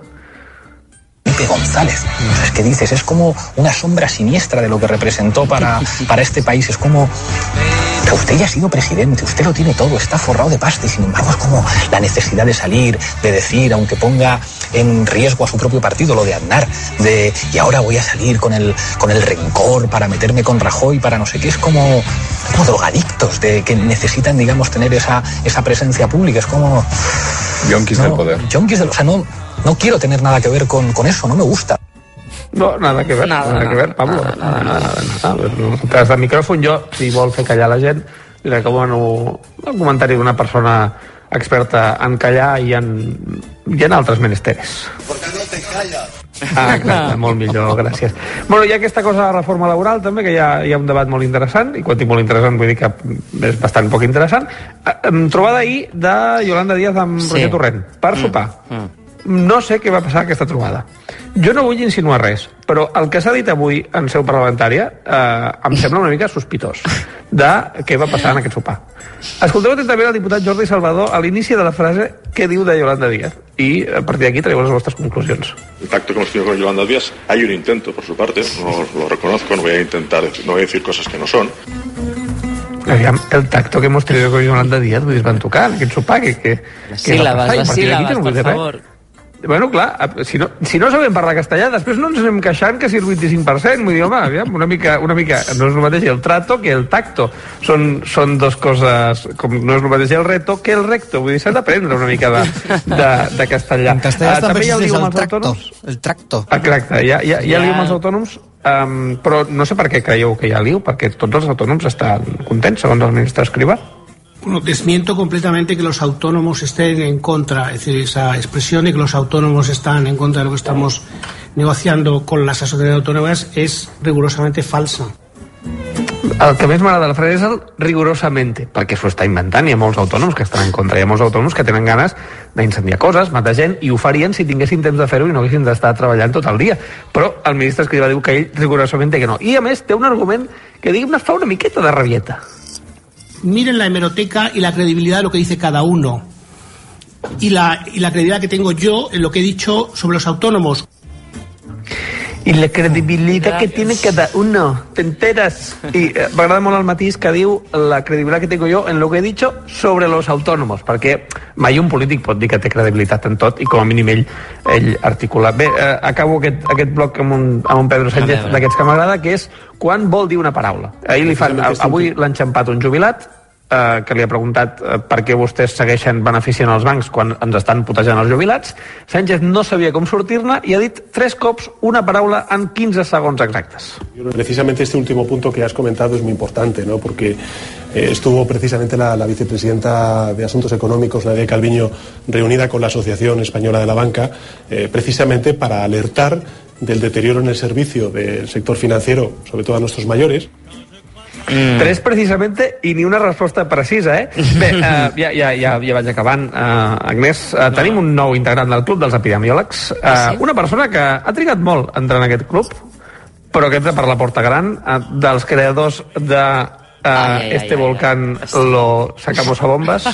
Felipe González, es que dices, es como una sombra siniestra de lo que representó para, para este país, es como que usted ya ha sido presidente, usted lo tiene todo, está forrado de pasta y sin embargo es como la necesidad de salir, de decir, aunque ponga en riesgo a su propio partido, lo de Aznar, de y ahora voy a salir con el, con el rencor para meterme con Rajoy, para no sé qué, es como, como drogadictos de, que necesitan, digamos, tener esa, esa presencia pública, es como... Yonkis no, del poder. Yonkis del, o sea, no... No quiero tener nada que ver con, con eso, no me gusta. No, nada que ver, nada, nada que ver, Pablo. Nada, nada, nada, nada, nada. Tras de micròfon, jo, si vol fer callar la gent, li recomano un comentari d'una persona experta en callar i en, i en altres menesteres. Perquè no te callas. Ah, clar, molt millor, gràcies. Bueno, hi ha aquesta cosa de la reforma laboral també, que hi ha, hi ha un debat molt interessant, i quan dic molt interessant vull dir que és bastant poc interessant. Trobada ahir de Yolanda Díaz amb sí. Roger Torrent, per mm. sopar. Mm. No sé què va passar aquesta trobada. Jo no vull insinuar res, però el que s'ha dit avui en seu parlamentària eh, em sembla una mica sospitós de què va passar en aquest sopar. Escolteu atentament el diputat Jordi Salvador a l'inici de la frase que diu de Yolanda Díaz i a partir d'aquí traieu les vostres conclusions. El pacto que hemos tenido con Yolanda Díaz, hay un intento por su parte, no lo reconozco, no voy a intentar, no voy a decir cosas que no son. Aviam, el tacto que hemos tenido con Yolanda Díaz, vull dir, es van tocar en aquest sopar, que, que, les síl·labes, les síl·labes, per favor. Bueno, clar, si no, si no sabem parlar castellà, després no ens anem queixant que si el vint-i-cinc per cent, vull dir, home, aviam, una mica, una mica, no és el mateix el trato que el tacto. Són, són dos coses, com no és el mateix el reto que el recto, vull dir, s'ha d'aprendre una mica de, de, de castellà. En castellà uh, també hi ha el, el tracto, autònoms. el tracto. Exacte, hi ha, hi ha, hi ha lío amb els autònoms, um, però no sé per què creieu que hi ha lío, perquè tots els autònoms estan contents, segons el ministre Escrivá. Bueno, desmiento completamente que los autónomos estén en contra, es decir, esa expresión de que los autónomos están en contra de lo que estamos negociando con las asociaciones autónomas es rigurosamente falsa. El que més m'agrada de la frase és el rigurosamente, perquè s'ho està inventant, hi ha molts autònoms que estan en contra, hi ha molts autònoms que tenen ganes d'incendiar coses, matar gent, i ho farien si tinguessin temps de fer-ho i no haguessin d'estar treballant tot el dia. Però el ministre Escrivá diu que ell rigurosamente que no. I a més té un argument que, diguem-ne, fa una miqueta de rabieta. miren la hemeroteca y la credibilidad de lo que dice cada uno. Y la, y la credibilidad que tengo yo en lo que he dicho sobre los autónomos. I la credibilitat que tiene cada uno, t'enteres? I eh, m'agrada molt el matís que diu la credibilitat que tengo yo en lo que he dicho sobre los autónomos, perquè mai un polític pot dir que té credibilitat en tot i com a mínim ell, ell articula. Bé, eh, acabo aquest, aquest bloc amb un, amb un Pedro Sánchez d'aquests que m'agrada, que és quan vol dir una paraula. Ahir li fan, avui l'ha enxampat un jubilat, Eh, que li ha preguntat eh, per què vostès segueixen beneficiant els bancs quan ens estan putejant els jubilats. Sánchez no sabia com sortir-ne i ha dit tres cops una paraula en quinze segons exactes. Precisamente este último punto que has comentado es muy importante, ¿no? Porque eh, estuvo precisamente la, la vicepresidenta de Asuntos Económicos, Nadia Calviño, reunida con la Asociación Española de la Banca, eh, precisamente para alertar del deterioro en el servicio del sector financiero, sobre todo a nuestros mayores. Mm. Tres precisamente i ni una resposta precisa, eh? Bé, uh, ja, ja, ja, ja vaig acabant, uh, Agnès. Uh, no. Tenim un nou integrant del club dels epidemiòlegs, uh, sí? Una persona que ha trigat molt a entrar en aquest club, però que entra per la porta gran, uh, dels creadors de uh, ai, ai, este ai, volcán ai, ai. Lo sacamos a bombas.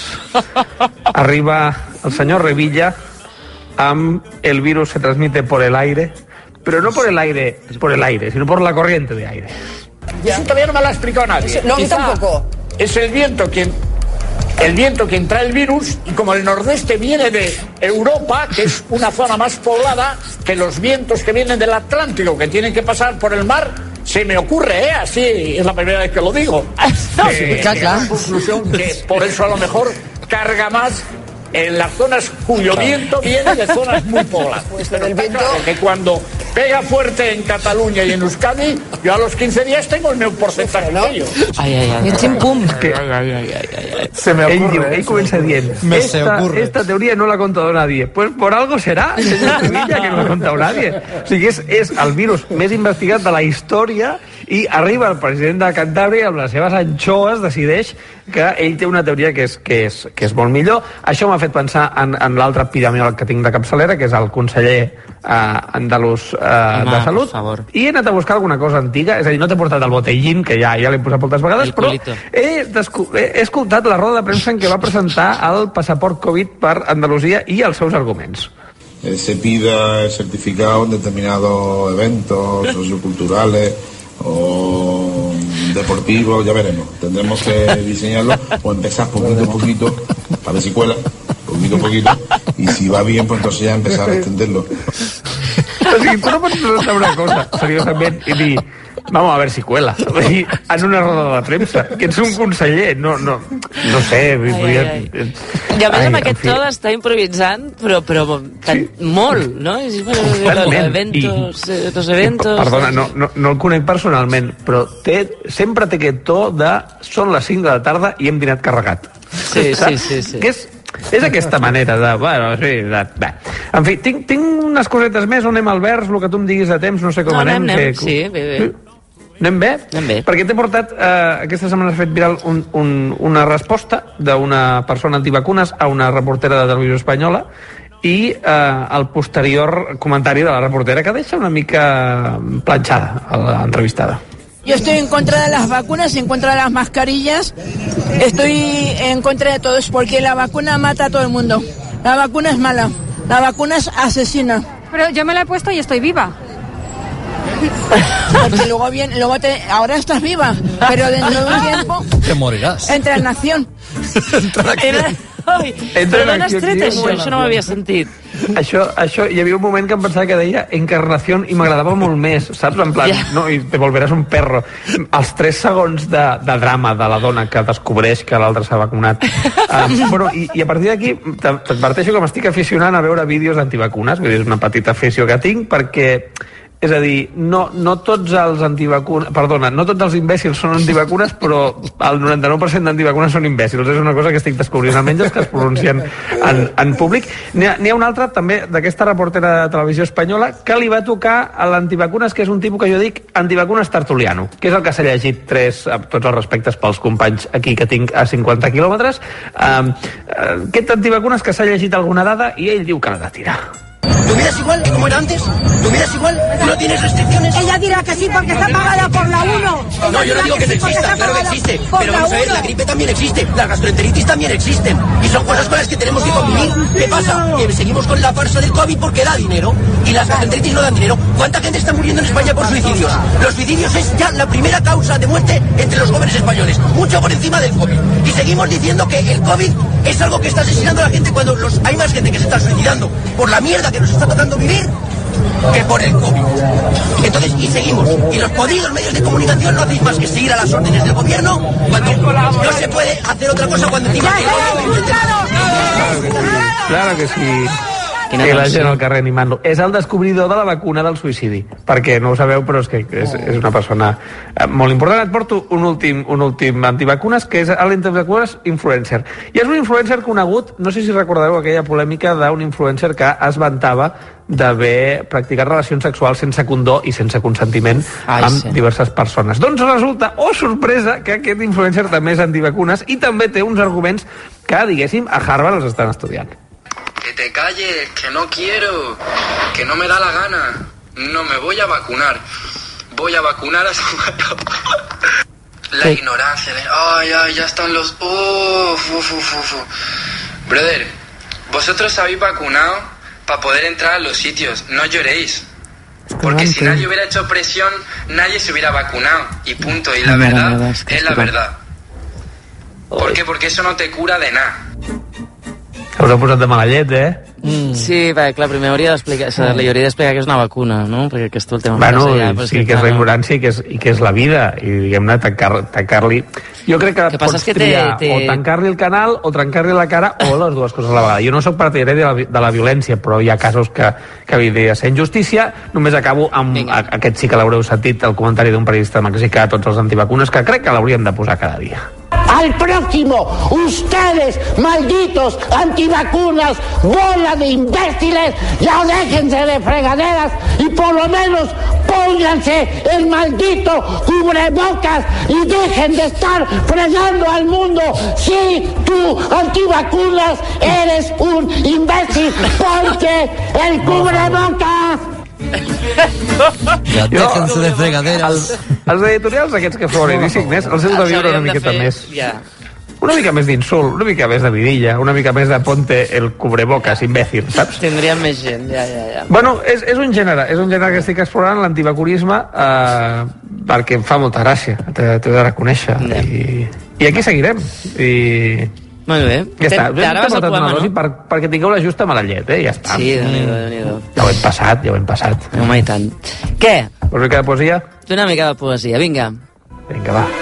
Arriba el senyor Revilla amb el virus se transmite por el aire, pero no por el aire, por el aire, sino por la corriente de aire. Eso todavía no me lo ha explicado nadie. No, a mí tampoco. Es el viento quien el viento quien trae el virus, y como el nordeste viene de Europa, que es una zona más poblada que los vientos que vienen del Atlántico, que tienen que pasar por el mar, se me ocurre, ¿eh? Así es la primera vez que lo digo. No, eh, claro, claro. Conclusión que por eso a lo mejor carga más en las zonas cuyo viento viene de zonas muy pobladas. Pues pero el viento... claro que cuando pega fuerte en Cataluña y en Euskadi, yo a los quince días tengo el meu porcentaje, ¿no? Ay, ay, ay. Ets un pum. Ay, ay, ay, ay, ay. Se me ocurre. Ell, ell comença dient, esta, esta teoría no la ha contado nadie. Pues por algo será, señor Sevilla, que no la ha contado nadie. O sigui, és, és el virus més investigat de la història i arriba el president de Cantàbria amb les seves anxoes, decideix que ell té una teoria que és, que és, que és molt millor. Això m'ha fet pensar en, en l'altre epidemiòleg que tinc de capçalera, que és el conseller eh, andalús eh, Home, de Salut, i he anat a buscar alguna cosa antiga, és a dir, no t'he portat el botellín, que ja, ja l'he posat moltes vegades, però he, he escoltat la roda de premsa en què va presentar el passaport Covid per Andalusia i els seus arguments. Eh, se pida el certificado en determinados eventos socioculturales o deportivos, ya veremos. Tendremos que diseñarlo o empezar poquito a poquito para ver si cuela, poquito a poquito, y si va bien, pues entonces ya empezar a extenderlo. O sigui, tu no pots presentar una cosa seriosament i dir, vamos a ver si cuela, en una roda de premsa, que ets un conseller, no, no, no sé. Ai, podria... ai, ai. I a més amb aquest to d'estar improvisant, però, però tan, sí. molt, no? És, bueno, los eventos, I, los eventos... Perdona, no, no, no el conec personalment, però té, sempre té aquest to de són les cinc de la tarda i hem dinat carregat. Sí, sí, sí, sí. Que és, és aquesta manera de... Bueno, sí, de, bé. En fi, tinc, tinc unes cosetes més, on anem al vers, el que tu em diguis de temps, no sé com no, anem. anem, anem. Que... Sí, bé, bé. Anem bé? Anem bé. Perquè t'he portat, eh, aquesta setmana has fet viral un, un, una resposta d'una persona antivacunes a una reportera de Televisió Espanyola i eh, el posterior comentari de la reportera que deixa una mica planxada a l'entrevistada. Yo estoy en contra de las vacunas, en contra de las mascarillas, estoy en contra de todo eso porque la vacuna mata a todo el mundo. La vacuna es mala, la vacuna es asesina. Pero yo me la he puesto y estoy viva. Porque luego bien, luego te, ahora estás viva, pero dentro de un tiempo te moriràs. Entra en acción. Era... Ai, però d'on has tret això? Això no m'havia sentit. Això, això, hi havia un moment que em pensava que deia Encarnació i m'agradava molt més, saps? En plan, yeah. No, i te volveràs un perro. Els tres segons de, de drama de la dona que descobreix que l'altre s'ha vacunat. Um, bueno, i, i a partir d'aquí t'adverteixo que m'estic aficionant a veure vídeos d'antivacunes, vull dir, és una petita afició que tinc, perquè... És a dir, no, no tots els antivacunes... Perdona, no tots els imbècils són antivacunes, però el noranta-nou per cent d'antivacunes són imbècils. És una cosa que estic descobrint, almenys els que es pronuncien en, en públic. N'hi ha, n'hi ha una altra, també, d'aquesta reportera de Televisió Espanyola, que li va tocar a l'antivacunes, que és un tipus que jo dic antivacunes tertuliano, que és el que s'ha llegit tres, amb tots els respectes pels companys aquí que tinc a cinquanta quilòmetres. Um, aquest antivacunes que s'ha llegit alguna dada i ell diu que l'ha de tirar. ¿Tu vida es igual como era antes? ¿Tu vida es igual? ¿No tienes restricciones? Ella dirá que sí porque está pagada por la uno. No, yo no digo que no exista, claro que existe. Pero vamos a ver, la gripe también existe, las gastroenteritis también existen. Y son cosas con las que tenemos que convivir. ¿Qué pasa? Que seguimos con la farsa del COVID porque da dinero. Y las gastroenteritis no dan dinero. ¿Cuánta gente está muriendo en España por suicidios? Los suicidios es ya la primera causa de muerte entre los jóvenes españoles. Mucho por encima del COVID. Y seguimos diciendo que el COVID es algo que está asesinando a la gente cuando los, hay más gente que se está suicidando por la mierda que nos está tocando vivir que por el COVID. Entonces, y seguimos. Y los podidos medios de comunicación no hacéis más que seguir a las órdenes del gobierno cuando no se puede hacer otra cosa cuando encima que... Claro que sí. I la gent al carrer animant-lo. És el descobridor de la vacuna del suïcidi, perquè no ho sabeu, però és que és, és una persona molt important. Et porto un últim, un últim antivacunes, que és l'antivacunes influencer. I és un influencer conegut, no sé si recordeu aquella polèmica d'un influencer que es vantava d'haver practicat relacions sexuals sense condó i sense consentiment Ai, amb sí. diverses persones. Doncs resulta, oh sorpresa, que aquest influencer també és antivacunes i també té uns arguments que, diguéssim, a Harvard els estan estudiant. Que te calles, que no quiero, que no me da la gana, no me voy a vacunar, voy a vacunar a Samuel. La sí. ignorancia, de, ay, ay, ya están los... Uf, uf, uf, uf. Brother, vosotros habéis vacunado para poder entrar a los sitios, no lloréis. Porque si nadie hubiera hecho presión, nadie se hubiera vacunado, y punto, y la verdad es la verdad. ¿Por qué? Porque eso no te cura de nada. Us heu posat de mala llet, eh? Mm. Sí, perquè clar, primer hauria d'explicar mm. li hauria d'explicar que és una vacuna, no? Perquè aquesta última... Bueno, ja, sí, que, que és la ignorància i que és, i que és la vida, i diguem-ne, tancar-li... Tancar jo crec que, que pots que triar té, té... o tancar-li el canal o trencar-li la cara o les dues coses a la vegada. Jo no soc partidari de la, de la violència, però hi ha casos que, que hauria de ser injustícia. Només acabo amb a, aquest sí que l'haureu sentit, el comentari d'un periodista mexicà a tots els antivacunes, que crec que l'haurien de posar cada dia. Al próximo, ustedes, malditos antivacunas, bola de imbéciles, ya déjense de fregaderas y por lo menos pónganse el maldito cubrebocas y dejen de estar fregando al mundo. Sí, tú, antivacunas, eres un imbécil porque el cubrebocas... Ja déjense de fregaderes. Els, els editorials aquests que foren i signés, els heu de viure una miqueta més. Una mica més d'insult, una mica més de vidilla, una mica més de ponte el cubrebocas, imbècil, saps? Tindríem més gent, ja, ja, ja. Bueno, és, és un gènere, és un gènere que estic explorant, l'antivacunisme, eh, perquè em fa molta gràcia, t'he de reconèixer. Ja. I, I aquí seguirem. I... Molt bé. Ja està. Ara vas al poema, no? Per, perquè tingueu la justa mala llet, eh? Ja està. Sí, déu-n'hi-do, déu-n'hi-do. Ja ho hem passat, ja ho hem passat. Home, i tant. Què? Una mica de poesia? Una mica de poesia, vinga. Vinga, va.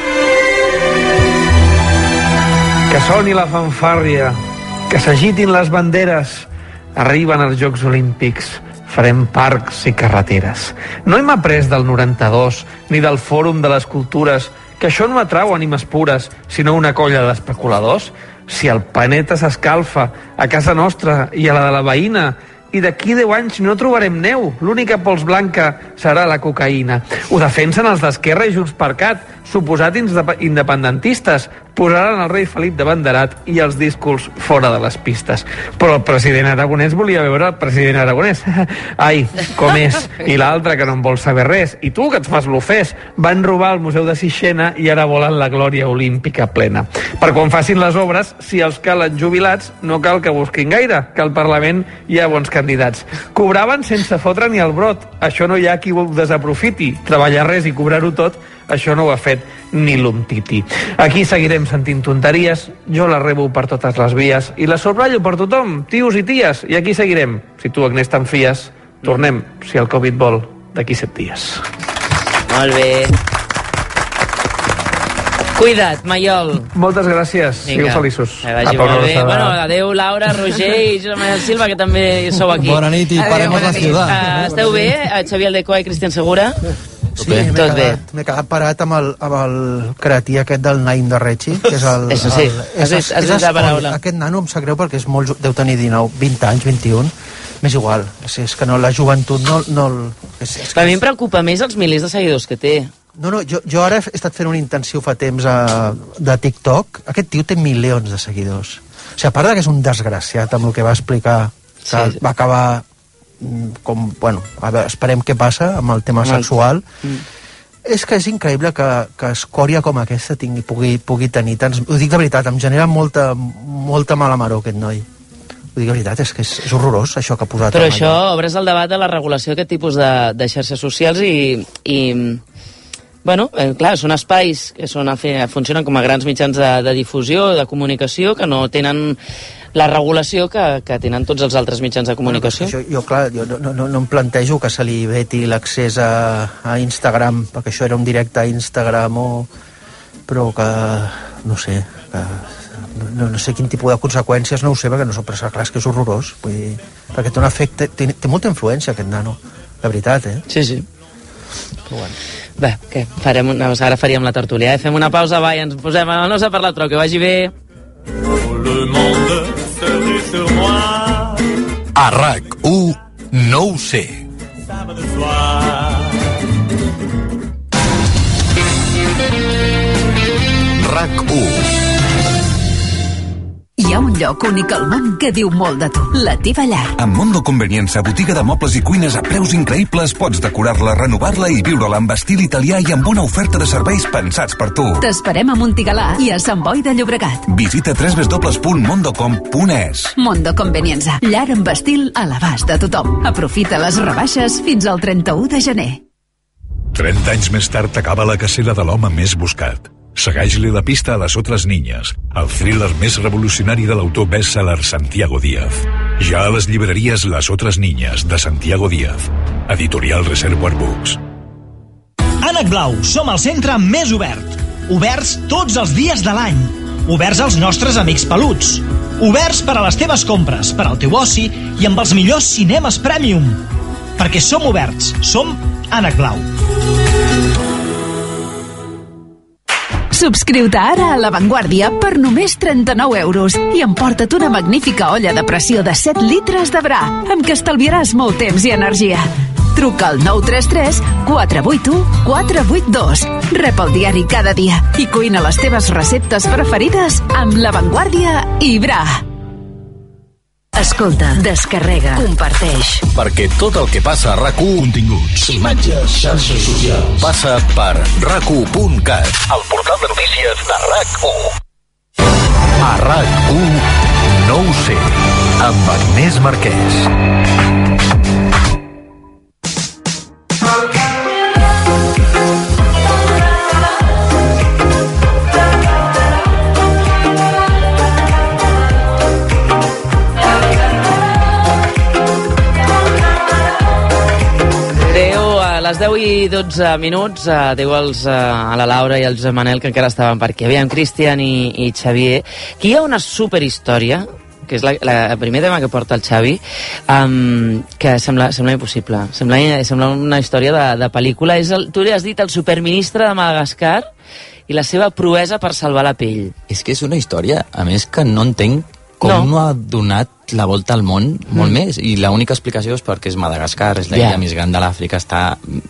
Que soni la fanfàrria, que s'agitin les banderes, arriben els Jocs Olímpics, farem parcs i carreteres. No hem après del noranta-dos, ni del Fòrum de les Cultures, que això no atrau ànimes pures, sinó una colla d'especuladors. Si el planeta s'escalfa a casa nostra i a la de la veïna, i d'aquí deu anys no trobarem neu, l'única pols blanca serà la cocaïna. Ho defensen els d'Esquerra i Junts per Cat, suposats independentistes, posaran el rei Felip de banderat i els díscols fora de les pistes. Però el president Aragonès volia veure el president Aragonès. Ai, com és? I l'altre que no en vol saber res. I tu, que et fas l'ofès, van robar el Museu de Sixena i ara volen la glòria olímpica plena. Per quan facin les obres, si els calen jubilats, no cal que busquin gaire, que al Parlament hi ha bons candidats. Cobraven sense fotre ni el brot. Això no hi ha qui ho desaprofiti. Treballar res i cobrar-ho tot, això no ho ha fet ni l'Umtiti. Aquí seguirem sentint tonteries, jo la rebo per totes les vies i la subratllo per tothom, tios i ties, i aquí seguirem. Si tu, Agnès, te'n fies, tornem, si el Covid vol, d'aquí set dies. Molt bé. Cuida't, Maiol. Moltes gràcies. Sigueu feliços. Que vagi molt bé. Bueno, adeu, Laura, Roger i Josep Manuel Silva, que també sou aquí. Bona nit i paremos la ciutat. Uh, esteu bé? Xavier Aldecoa i Cristian Segura? Sí, m'he quedat, quedat parat amb el, amb el cretí aquest del Naim de Rechi, que és el... Eso sí, el, és, és, és, és paraula. Aquest nano em sap greu perquè és molt, deu tenir dinou, vint anys, vint-i-un, m'és igual, és, és que no, la joventut no... no és, és a mi em preocupa més els milers de seguidors que té. No, no, jo, jo ara he estat fent un intensiu fa temps a, de TikTok, aquest tio té milions de seguidors. O sigui, a part que és un desgraciat amb el que va explicar, que sí. va acabar... com, bueno, a veure, esperem què passa amb el tema sexual. Mm. És que és increïble que, que escòria com aquesta tingui, pugui, pugui tenir tants... Ho dic de veritat, em genera molta, molta mala maror aquest noi. Ho dic de veritat, és que és, és horrorós això que ha posat. Però això obres el debat de la regulació d'aquest tipus de, de xarxes socials i... i bueno, eh, clar, són espais que són, funcionen com a grans mitjans de, de difusió, de comunicació, que no tenen la regulació que, que tenen tots els altres mitjans de comunicació. Bueno, jo, jo, clar, jo no, no, no em plantejo que se li veti l'accés a, a Instagram, perquè això era un directe a Instagram, o... però que, no sé, que, no, no sé quin tipus de conseqüències, no ho sé, perquè no, però clar, és que és horrorós, vull dir, perquè té un efecte, té, té molta influència aquest nano, de veritat, eh? Sí, sí. Però bueno. Bé, què? Farem una, ara faríem la tertúlia, eh? Fem una pausa, va, i ens posem, no s'ha parlat prou, que vagi bé. Le monde serait sur moi. A RAC u, no ho sé. RAC u. Hi ha un lloc únic al món que diu molt de tu, la teva llar. Amb Mondo Convenienza, botiga de mobles i cuines a preus increïbles, pots decorar-la, renovar-la i viure-la amb estil italià i amb una oferta de serveis pensats per tu. T'esperem a Montigalà i a Sant Boi de Llobregat. Visita w w w punt mondocom punt es. Mondo Convenienza, llar amb estil a l'abast de tothom. Aprofita les rebaixes fins al trenta-u de gener. trenta anys més tard acaba la cacera de l'home més buscat. Segueix-li la pista a Les Otras Niñas, el thriller més revolucionari de l'autor best-seller Santiago Díaz. Ja a les llibreries Les Otras Niñas, de Santiago Díaz. Editorial Reservoir Books. Ànec Blau, som el centre més obert. Oberts tots els dies de l'any. Oberts als nostres amics peluts. Oberts per a les teves compres, per al teu oci i amb els millors cinemes Premium. Perquè som oberts, som Ànec Blau. Subscriu-te ara a La Vanguardia per només trenta-nou euros i emporta't una magnífica olla de pressió de set litres de Bra, amb què estalviaràs molt temps i energia. Truca al nou tres tres quatre vuit u quatre vuit dos. Rep el diari cada dia i cuina les teves receptes preferides amb La Vanguardia i Bra. Escolta, descarrega, comparteix. Perquè tot el que passa a RAC u, continguts, imatges, xarxes socials, passa per rac u punt cat, el portal de notícies de RAC u. A RAC u, no ho sé, amb Agnès Marquès. A les deu i dotze minuts, adeu als, a la Laura i al Josep Manel, que encara estaven per aquí. Aviam, Cristian i, i Xavier. Aquí hi ha una superhistòria, que és la, la, el primer tema que porta el Xavi, um, que sembla, sembla impossible. Sembla, sembla una història de, de pel·lícula. És el, tu li has dit el superministre de Madagascar i la seva proesa per salvar la pell. És que és una història, a més, que no entenc com no, no ha donat la volta al món molt mm. més, i l'única explicació és perquè és Madagascar, és l'illa yeah. més gran de l'Àfrica, està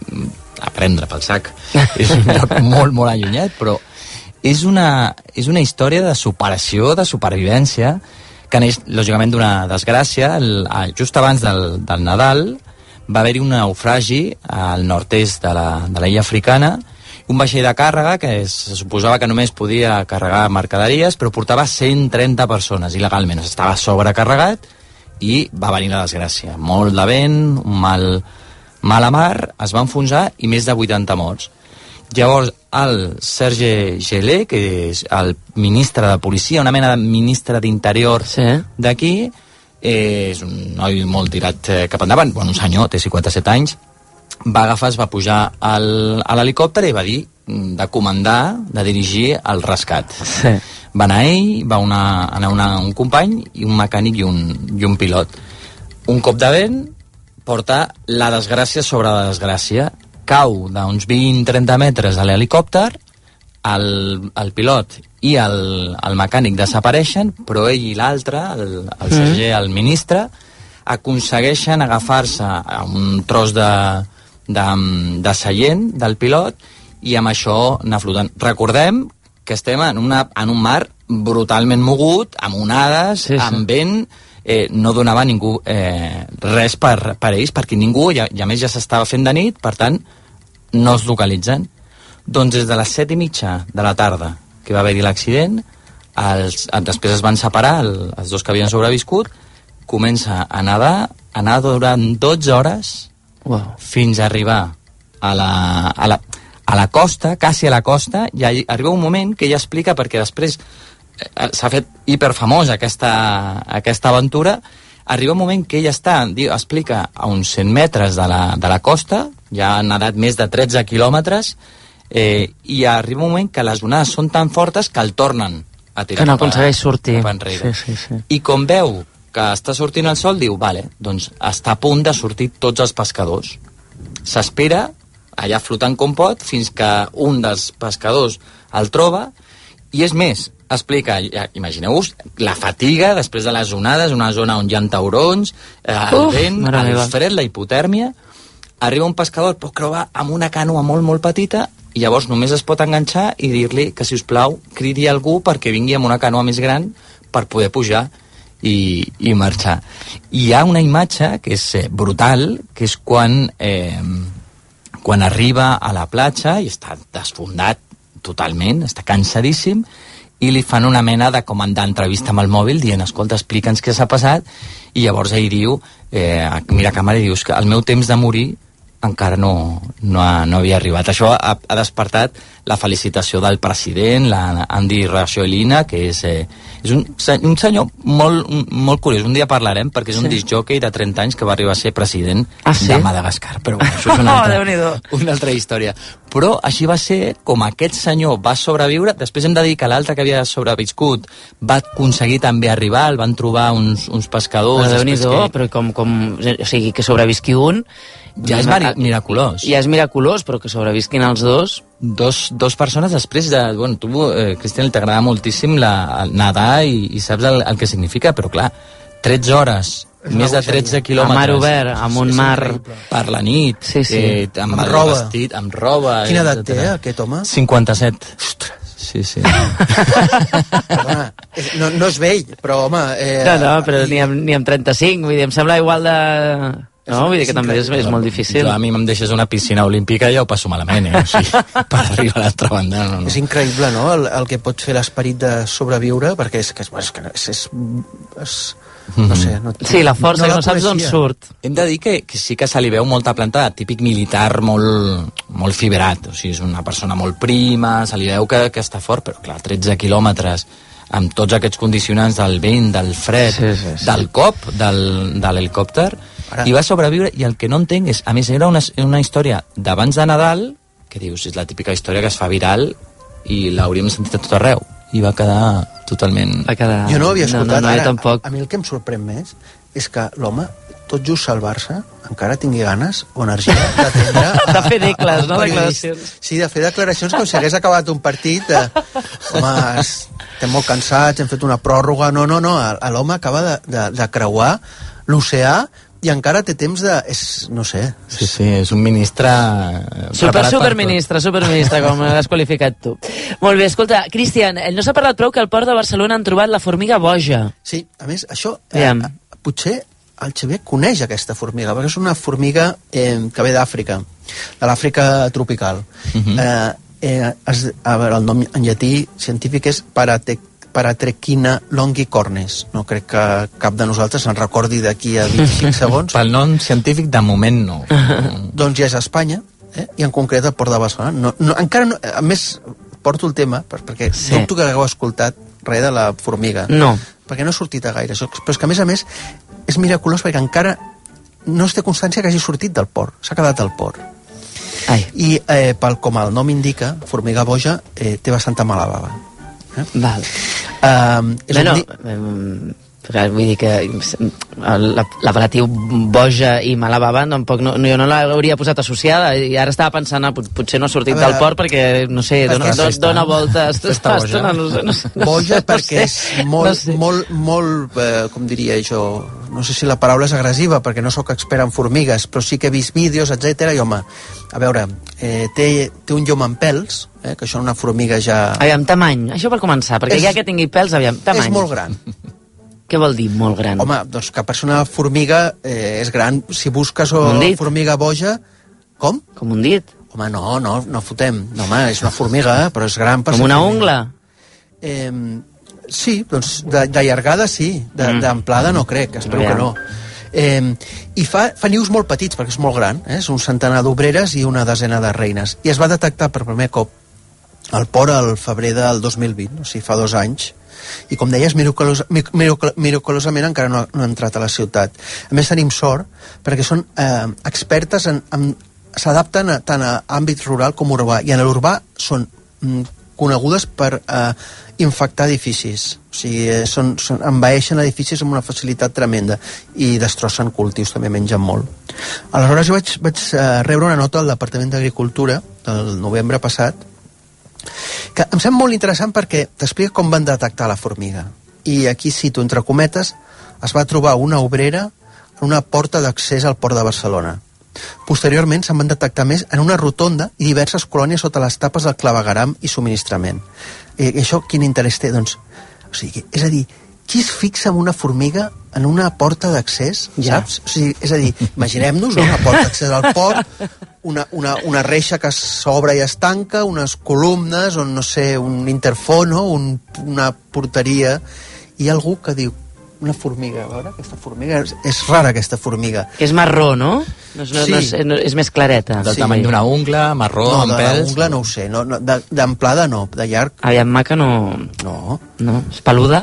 a prendre pel sac. És un lloc molt, molt allunyat, però és una, és una història de superació, de supervivència, que neix, lògicament, d'una desgràcia. El, just abans del, del Nadal va haver-hi un naufragi al nord-est de la, de l'illa africana, un vaixell de càrrega que se suposava que només podia carregar mercaderies, però portava cent trenta persones il·legalment. Estava sobrecarregat i va venir la desgràcia. Molt de vent, un mal, mala mar, es va enfonsar i més de vuitanta morts. Llavors, el Serge Gelé, que és el ministre de policia, una mena de ministre d'interior sí. d'aquí, eh, és un noi molt tirat cap endavant, bueno, un senyor, té cinquanta-set anys, va agafar, es va pujar al, a l'helicòpter i va dir de comandar, de dirigir el rescat. Sí. Va anar ell, va una, anar una, un company, i un mecànic i un, i un pilot. Un cop de vent porta la desgràcia sobre la desgràcia. Cau d'uns vint a trenta metres a l'helicòpter, el, el pilot i el, el mecànic desapareixen, però ell i l'altre, el, el sergent, el ministre, aconsegueixen agafar-se a un tros de De, de seient del pilot i amb això anar flotant. Recordem que estem en, una, en un mar brutalment mogut, amb onades, sí, sí. amb vent, eh, no donava ningú eh, res per, per ells, perquè ningú, i a, i a més ja s'estava fent de nit, per tant, no es localitzen. Doncs des de les set i mitja de la tarda que va haver-hi l'accident, els, després es van separar el, els dos que havien sobreviscut, comença a nedar, a nedar durant dotze hores wow. fins a arribar a la, a, la, a la costa, quasi a la costa, i arriba un moment que ella explica, perquè després eh, s'ha fet hiperfamosa aquesta, aquesta aventura, arriba un moment que ella està, diu, explica, a uns cent metres de la, de la costa, ja ha nedat més de tretze quilòmetres, eh, i arriba un moment que les onades són tan fortes que el tornen a tirar. Que no aconsegueix sortir. Sí, sí, sí. I com veu que està sortint el sol, diu, vale, doncs està a punt de sortir tots els pescadors. S'espera, allà flotant com pot, fins que un dels pescadors el troba, i és més, explica, imagineu-vos, la fatiga després de les onades, una zona on hi ha taurons, eh, el Uf, vent, el fred, la hipotèrmia, arriba un pescador, pot creuar amb una canoa molt, molt petita, i llavors només es pot enganxar i dir-li que, si us plau, cridi algú perquè vingui amb una canoa més gran per poder pujar i, i marxar. I hi ha una imatge que és eh, brutal, que és quan, eh, quan arriba a la platja i està desfondat totalment, està cansadíssim, i li fan una mena de com d'entrevista amb el mòbil dient, escolta, explica'ns què s'ha passat, i llavors ell diu, eh, mira a càmera i dius que el meu temps de morir encara no, no, ha, no havia arribat. Això ha, ha despertat la felicitació del president, la Andy Rajoelina, que és, eh, és un, un senyor molt, molt curiós. Un dia parlarem, perquè és un sí. discjòquei de trenta anys que va arribar a ser president ah, sí? de Madagascar. Però bueno, això és una altra, oh, una altra història. Però així va ser com aquest senyor va sobreviure. Després hem de dir que l'altre que havia sobreviscut va aconseguir també arribar, el van trobar uns, uns pescadors. Però Déu-n'hi-do, que... però com, com, o sigui, que sobrevisqui un... Ja és miraculós. Ja és miraculós, però que sobrevisquin els dos... Dos, dos persones després de... Bueno, tu, eh, Cristian, t'agrada moltíssim la, el nedar i, i saps el, el que significa, però clar, tretze hores, més de tretze quilòmetres... A mar obert, amb un mar... Per la nit, sí, sí. Eh, amb, amb el roba. vestit, amb roba... Quina edat té, aquest home? cinquanta-set. Ostres. Sí, sí. Perdona, no, no és vell, però home... Eh, no, no, però ni amb, ni amb trenta-cinc, vull dir, em sembla igual de... No, vull dir que també és, és molt difícil. Jo, a mi em deixes una piscina olímpica i ja ho passo malament, eh? O sigui, per arribar a l'altra banda, no, no. És increïble, no?, el, el que pot fer l'esperit de sobreviure, perquè és que és... és, és, és no sé... No, sí, la força, no que no saps d'on surt. Hem de dir que, que sí que se li veu molta planta de típic militar molt, molt fibrat, o sigui, és una persona molt prima, se li veu que, que està fort, però clar, tretze quilòmetres, amb tots aquests condicionants del vent, del fred, sí, sí, sí. del cop, del, de l'helicòpter, Ara. i va sobreviure, i el que no entenc és, a més, era una, una història d'abans de Nadal, que dius, és la típica història que es fa viral i l'hauríem sentit a tot arreu, i va quedar totalment... Va quedar... Jo no ho havia escoltat, no, no, no, ara, tampoc. A, a mi el que em sorprèn més és que l'home, tot just salvar-se, encara tingui ganes o energia d'atendre... De fer decles, no? Declaracions. Sí, de fer declaracions com si hagués acabat un partit de... Home, estem molt cansats, hem fet una pròrroga... No, no, no, l'home acaba de, de, de creuar l'oceà i encara té temps de... És, no sé... Sí, sí, és un ministre... Super, superministre, superministre, com l'has qualificat tu. Molt bé, escolta, Cristian, no s'ha parlat prou que al port de Barcelona han trobat la formiga boja. Sí, a més, això... Eh, potser el Xavier coneix aquesta formiga, perquè és una formiga eh, que ve d'Àfrica, de l'Àfrica tropical. Uh -huh. eh, eh, es, a veure, el nom en llatí científic és Paratec Paratrechina longicornis. No crec que cap de nosaltres se'n recordi d'aquí a vint-i-cinc segons. Pel nom científic, de moment, no. Doncs ja és a Espanya, eh? I en concret al Port de Barcelona. No, no, encara no, a més, porto el tema, perquè sí. dubto que hagueu escoltat res de la formiga. No. Perquè no ha sortit a gaire. Però és que, a més a més, és miraculós perquè encara no es té constància que hagi sortit del port. S'ha quedat al port. Ai. I, eh, pel, com el nom indica, formiga boja, eh, té bastanta mala bava. Eh? Val. Uh, és bueno, di... eh, vull dir que l'apel·latiu boja i mala bava tampoc no, jo no l'hauria posat associada, i ara estava pensant ah, potser no ha sortit veure, del port perquè no sé, dona, dona, dona voltes estona, no sé, no sé, boja no perquè sé, és molt, no sé. molt, molt eh, com diria jo, no sé si la paraula és agressiva perquè no sóc expert en formigues, però sí que he vist vídeos, etcètera. I home, a veure, eh, té, té un llom amb pèls, eh, que això una formiga ja... Aviam, tamany, això per començar, perquè és, ja que tingui pèls, aviam, tamany. És molt gran. Què vol dir molt gran? Home, doncs que per ser una formiga eh, és gran. Si busques o formiga boja... Com? Com un dit. Home, no, no, no fotem. No, home, és una formiga, però és gran per Com una ungla? Eh, sí, doncs de, de llargada sí, d'amplada mm. no crec, espero Aviam. que no. Eh, I fa, fa nius molt petits, perquè és molt gran, eh? És un centenar d'obreres i una desena de reines. I es va detectar per primer cop al port al febrer del dos mil vint, o sigui, fa dos anys. I com deies, miraculosa, miraculosament encara no ha, no ha entrat a la ciutat. A més, tenim sort, perquè són eh, expertes en, en s'adapten a, tant a àmbit rural com urbà, i en l'urbà són mm, conegudes per eh, infectar edificis, o sigui, eh, són, són, envaeixen edificis amb una facilitat tremenda i destrossen cultius, també mengen molt. Aleshores jo vaig, vaig eh, rebre una nota al Departament d'Agricultura del novembre passat que em sembla molt interessant perquè t'explica com van detectar la formiga, i aquí cito entre cometes: es va trobar una obrera en una porta d'accés al port de Barcelona. Posteriorment se'n van detectar més en una rotonda i diverses colònies sota les tapes del clavegueram i subministrament. I això quin interès té? Doncs, o sigui, és a dir, qui es fixa en una formiga en una porta d'accés, ja. saps? O sigui, és a dir, imaginem-nos no? una porta d'accés al port, una, una, una reixa que s'obre i es tanca, unes columnes, on no sé, un interfono, un, una porteria, i hi ha algú que diu: una formiga, a veure, aquesta formiga és, és rara, aquesta formiga. Que és marró, no? No, no, sí. no, és, no és més clareta. Del sí. tamany d'una ungla, marró, no, amb pèls. No, d'ungla no ho sé, no, no, d'amplada no, de llarg. Aviam, maca no... No. No, és peluda?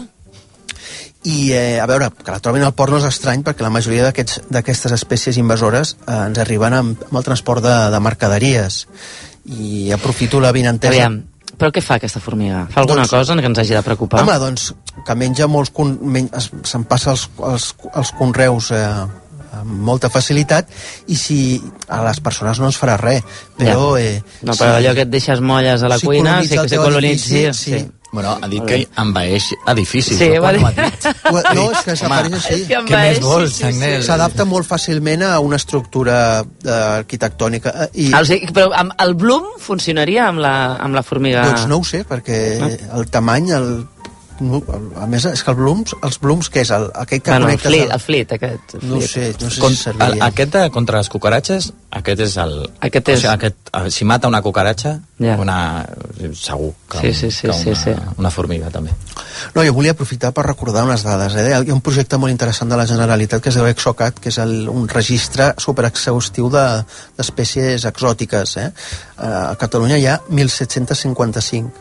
I, eh, a veure, que la trobin al port no és estrany, perquè la majoria d'aquestes espècies invasores eh, ens arriben amb, amb el transport de, de mercaderies. I aprofito la vinentesa... Aviam, però què fa aquesta formiga? Fa alguna doncs, cosa que ens hagi de preocupar? Home, doncs, que menja molts... Men, se'n passa els, els, els conreus eh, amb molta facilitat, i si a les persones no ens farà res, però... Ja. Eh, no, però si, allò que et deixes molles a la si cuina, sí que se colonitzi... Sí, sí. Bueno, ha dit que envaeix edificis. Sí, no? va dir... No, és que s'apareix així. És que envaeix, Què més vols, sí, sí. S'adapta molt fàcilment a una estructura eh, arquitectònica. I... Ah, o sigui, però amb el Bloom funcionaria amb la, amb la formiga? Doncs no ho sé, perquè no? el tamany, el... a més, és que el blooms, els blooms, què és? El, aquell que bueno, connectes... El flit, el flit, aquest. El no flit. sé, no sé Con, si serviria. El, aquest de, contra les cucaratxes, aquest és el... Aquest és... O sigui, aquest, si mata una cucaratxa, ja. una, segur que, sí, sí, sí, que sí, una, sí. una formiga, també. No, jo volia aprofitar per recordar unes dades. Eh? Hi ha un projecte molt interessant de la Generalitat que es diu Exocat, que és el, un registre superexhaustiu d'espècies de, exòtiques. Eh? A Catalunya hi ha mil set-cents cinquanta-cinc.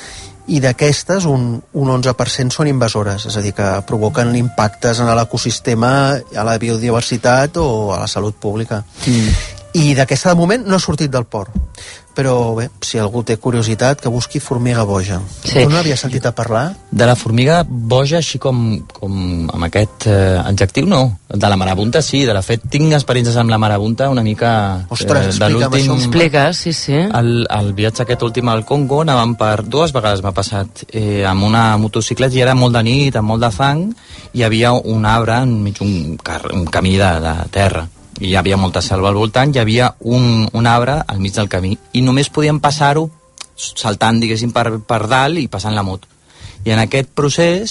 I d'aquestes un, un onze per cent són invasores, és a dir, que provoquen impactes en l'ecosistema, a la biodiversitat o a la salut pública. Mm. I d'aquesta, de moment, no ha sortit del port. Però bé, si algú té curiositat, que busqui formiga boja. Sí. Tu no havia sentit a parlar? De la formiga boja, així com, com amb aquest eh, adjectiu, no. De la marabunta, sí. De la fet, tinc experiències amb la marabunta una mica... Ostres, eh, de l'últim... Explica, sí, sí. El, el viatge aquest últim al Congo, anàvem per... Dues vegades m'ha passat eh, amb una motocicleta, i era molt de nit, amb molt de fang, i hi havia un arbre enmig un, car un camí de, de terra. I hi havia molta selva al voltant, hi havia un, un arbre al mig del camí, i només podíem passar-ho saltant, diguéssim, per, per dalt i passant la moto. I en aquest procés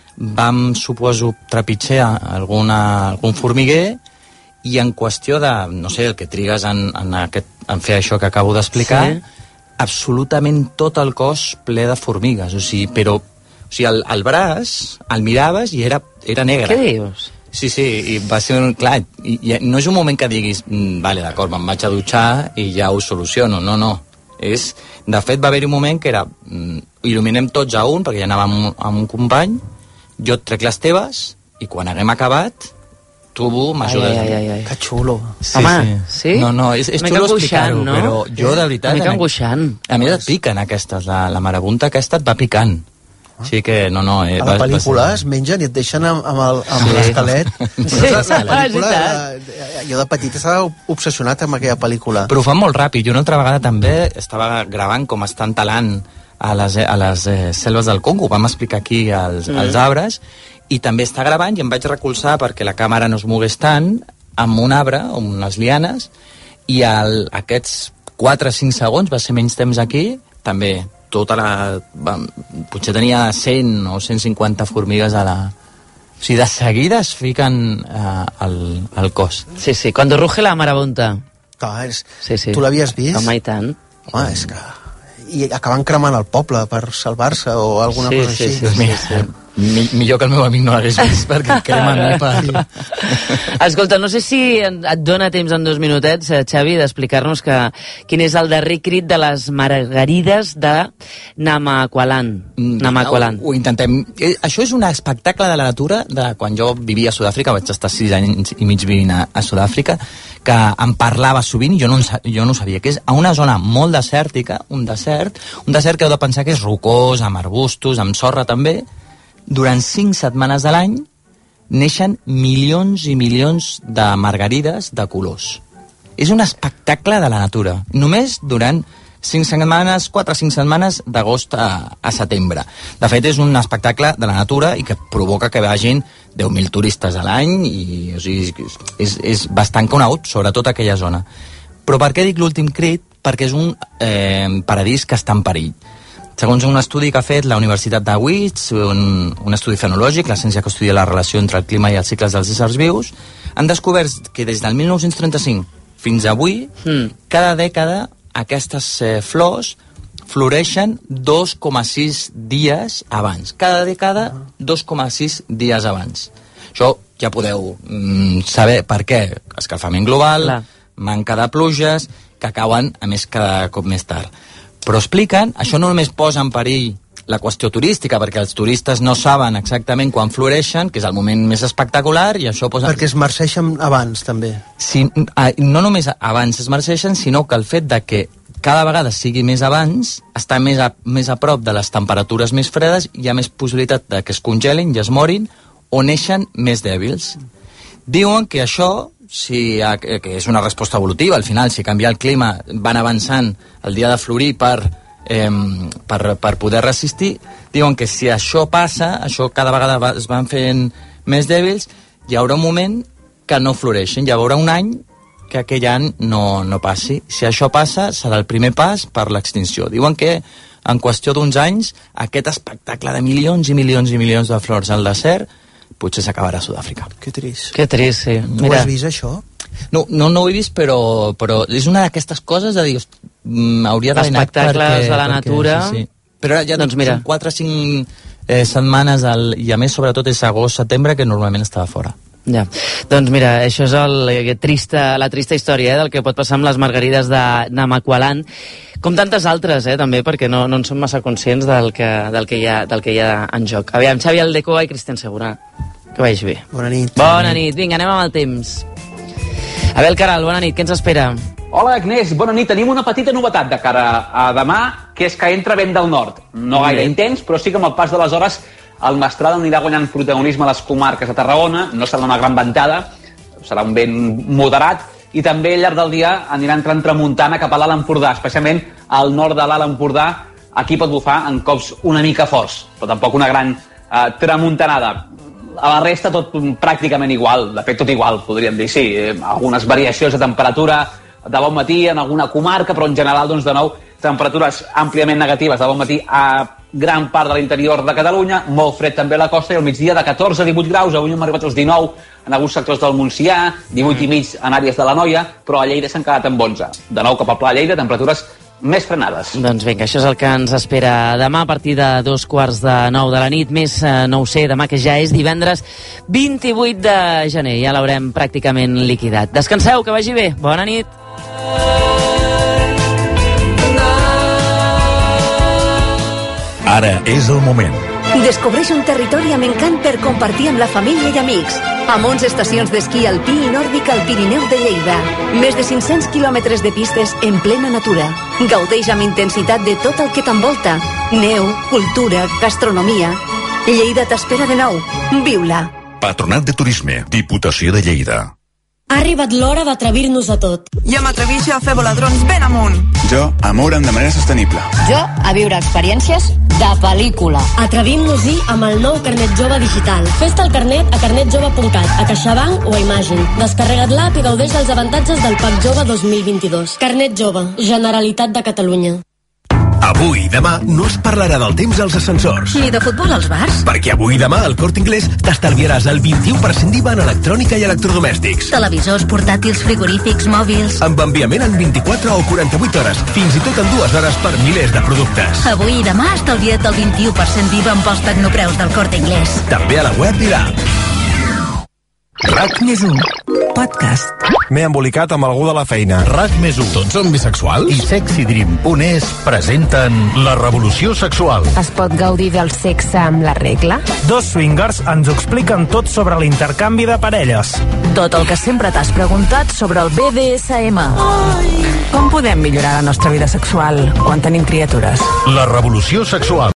vam, suposo, trepitjar alguna, algun formiguer, i en qüestió de, no sé, el que trigues en, en, aquest, en fer això que acabo d'explicar, sí. absolutament tot el cos ple de formigues, o sigui, però o sigui, el, el braç el miraves i era, era negre. Què dius? Sí, sí, i va ser un... Clar, i, i no és un moment que diguis mm, vale, d'acord, me'n vaig a dutxar i ja ho soluciono. No, no. És, de fet, va haver-hi un moment que era mm, il·luminem tots a un, perquè ja anàvem amb, amb un company, jo et trec les teves, i quan haguem acabat, tu m'ajudes. Ai, ai, ai, ai. Que xulo. Sí, Home, sí? sí? No, no, és, és xulo explicar-ho, no? però jo, de veritat... Una mica angoixant. A mi et piquen aquestes, la, la marabunta aquesta et va picant. Sí que, no, no... Eh, a la va, pel·lícula va ser... es mengen i et deixen amb, amb el- amb Sí. l'esquelet. Sí, Sí, la, sí, la pel·lícula, és la, jo de petit estava obsessionat amb aquella pel·lícula. Però ho fan molt ràpid. Jo una altra vegada també estava gravant com estan talant a les, a les eh, selves del Congo. Vam explicar aquí els, Mm. els arbres, i també està gravant, i em vaig recolzar perquè la càmera no es mogués tant, amb un arbre, amb unes lianes, i el, aquests quatre o cinc segons, va ser menys temps aquí, també tota la... Va, potser tenia cent o cent cinquanta formigues a la... O sigui, de seguida es fiquen eh, al, al cos. Sí, sí, cuando ruge la marabunta. Clar, és... Sí, sí. Tu l'havies vist? Home, i tant. Home, és que... I acaben cremant el poble per salvar-se o alguna sí, cosa sí, així. Sí, sí, sí, sí. Mi, millor que el meu amic no l'hagués vist, perquè crema a mi per... Escolta, no sé si et dona temps en dos minutets, Xavi, d'explicar-nos que quin és el darrer crit de les margarides de Namaqualand. Namaqualand. Ho, ho intentem. Això és un espectacle de la natura de quan jo vivia a Sud-àfrica, vaig estar sis anys i mig vivint a, a Sud-àfrica, que em parlava sovint i jo no, jo no ho sabia, que és a una zona molt desèrtica, un desert, un desert que heu de pensar que és rocós, amb arbustos, amb sorra també. Durant cinc setmanes de l'any neixen milions i milions de margarides de colors. És un espectacle de la natura. Només durant cinc setmanes, quatre o cinc setmanes d'agost a, a setembre. De fet, és un espectacle de la natura i que provoca que vagin deu mil turistes a l'any i o sigui, és, és bastant conegut, sobretot aquella zona. Però per què dic l'últim crit? Perquè és un eh, paradís que està en perill. Segons un estudi que ha fet la Universitat de Leeds, un, un estudi fenològic, la ciència que estudia la relació entre el clima i els cicles dels éssers vius, han descobert que des del mil nou-cents trenta-cinc fins avui, mm. cada dècada aquestes eh, flors floreixen dos coma sis dies abans. Cada dècada, dos coma sis dies abans. Això ja podeu mm, saber per què. Escalfament global, Clar. manca de pluges, que cauen, a més, cada cop més tard. Però expliquen, això no només posa en perill la qüestió turística, perquè els turistes no saben exactament quan floreixen, que és el moment més espectacular, i això posa... Perquè es marceixen abans, també. Sí, no només abans es marceixen, sinó que el fet de que cada vegada sigui més abans, està més a, més a prop de les temperatures més fredes, hi ha més possibilitat de que es congelin i es morin, o neixen més dèbils. Diuen que això... Si, que és una resposta evolutiva, al final, si canvia el clima, van avançant el dia de florir per, eh, per, per poder resistir, diuen que si això passa, això cada vegada va, es van fent més dèbils, hi haurà un moment que no floreixen, hi haurà un any que aquell any no, no passi. Si això passa, serà el primer pas per l'extinció. Diuen que en qüestió d'uns anys, aquest espectacle de milions i milions i milions de flors al desert potser s'acabarà a Sud-àfrica. Que trist. Que trist, sí. Mira. Ho has vist, això? No, no, no ho he vist, però, però és una d'aquestes coses de dir, hauria d'haver anat perquè... Espectacles de la natura... Sí, sí. Però ja doncs mira. Són quatre o cinc eh, setmanes, al, i a més, sobretot, és agost-setembre, que normalment estava fora. Ja, doncs mira, això és el, el trista, la trista història eh, del que pot passar amb les margarides de Namaqualand, com tantes altres, eh, també, perquè no, no en som massa conscients del que, del, que hi ha, del que hi ha en joc. Aviam, Xavi Aldecoa i Cristian Segura, que vagi bé. Bona nit. Bona nit, vinga, anem amb el temps. Abel Caral, bona nit, què ens espera? Hola, Agnès, bona nit. Tenim una petita novetat de cara a demà, que és que entra vent del nord. No gaire intens, però sí que amb el pas de les hores el mestral anirà guanyant protagonisme a les comarques de Tarragona, no serà una gran ventada, serà un vent moderat, i també al llarg del dia anirà entrant tramuntana cap a l'Alt Empordà, especialment al nord de l'Alt Empordà. Aquí pot bufar en cops una mica forts, però tampoc una gran eh, tramuntanada. A la resta tot pràcticament igual, de fet tot igual, podríem dir, sí, eh, algunes variacions de temperatura de bon matí en alguna comarca, però en general, doncs, de nou, temperatures àmpliament negatives de bon matí a gran part de l'interior de Catalunya, molt fred també a la costa, i al migdia de catorze a divuit graus, avui hem arribat als dinou en alguns sectors del Montsià, divuit i mig en àrees de l'Anoia, però a Lleida s'han quedat amb onze. De nou cap al Pla de Lleida, temperatures més frenades. Doncs vinga, això és el que ens espera demà a partir de dos quarts de nou de la nit, més eh, no ho sé, demà que ja és divendres vint-i-vuit de gener, ja l'haurem pràcticament liquidat. Descanseu, que vagi bé, bona nit. Ara és el moment. Descobreix un territori amb encant per compartir amb la família i amics. Amb onze estacions d'esquí alpí i nòrdic al Pirineu de Lleida. Més de cinc-cents quilòmetres de pistes en plena natura. Gaudeix amb intensitat de tot el que t'envolta. Neu, cultura, gastronomia. Lleida t'espera de nou. Viu-la. Patronat de Turisme, Diputació de Lleida. Ha arribat l'hora d'atrevir-nos a tot. Jo m'atrevixo a fer voladrons ben amunt. Jo a moure'm de manera sostenible. Jo a viure experiències de pel·lícula. Atrevim-nos-hi amb el nou carnet jove digital. Fes-te el carnet a carnet jove punt cat, a CaixaBank o a Imagine. Descarrega't l'app i gaudeix dels avantatges del Pack Jove dos mil vint-i-dos. Carnet jove, Generalitat de Catalunya. Avui i demà no es parlarà del temps als ascensors. Ni de futbol als bars. Perquè avui i demà al Corte Inglés t'estalviaràs el vint-i-u per cent d'I V A en electrònica i electrodomèstics. Televisors, portàtils, frigorífics, mòbils... Amb enviament en vint-i-quatre o quaranta-vuit hores, fins i tot en dues hores per milers de productes. Avui i demà estalvia't el vint-i-u per cent d'I V A amb els tecnopreus del Corte Inglés. També a la web i l'app. RAC més un, podcast. M'he embolicat amb algú de la feina. RAC més un. Tots són bisexuals? I Sexy Dream punt es presenten La revolució sexual. Es pot gaudir del sexe amb la regla? Dos swingers ens ho expliquen tot sobre l'intercanvi de parelles. Tot el que sempre t'has preguntat sobre el B D S M. Ai. Com podem millorar la nostra vida sexual quan tenim criatures? La revolució sexual.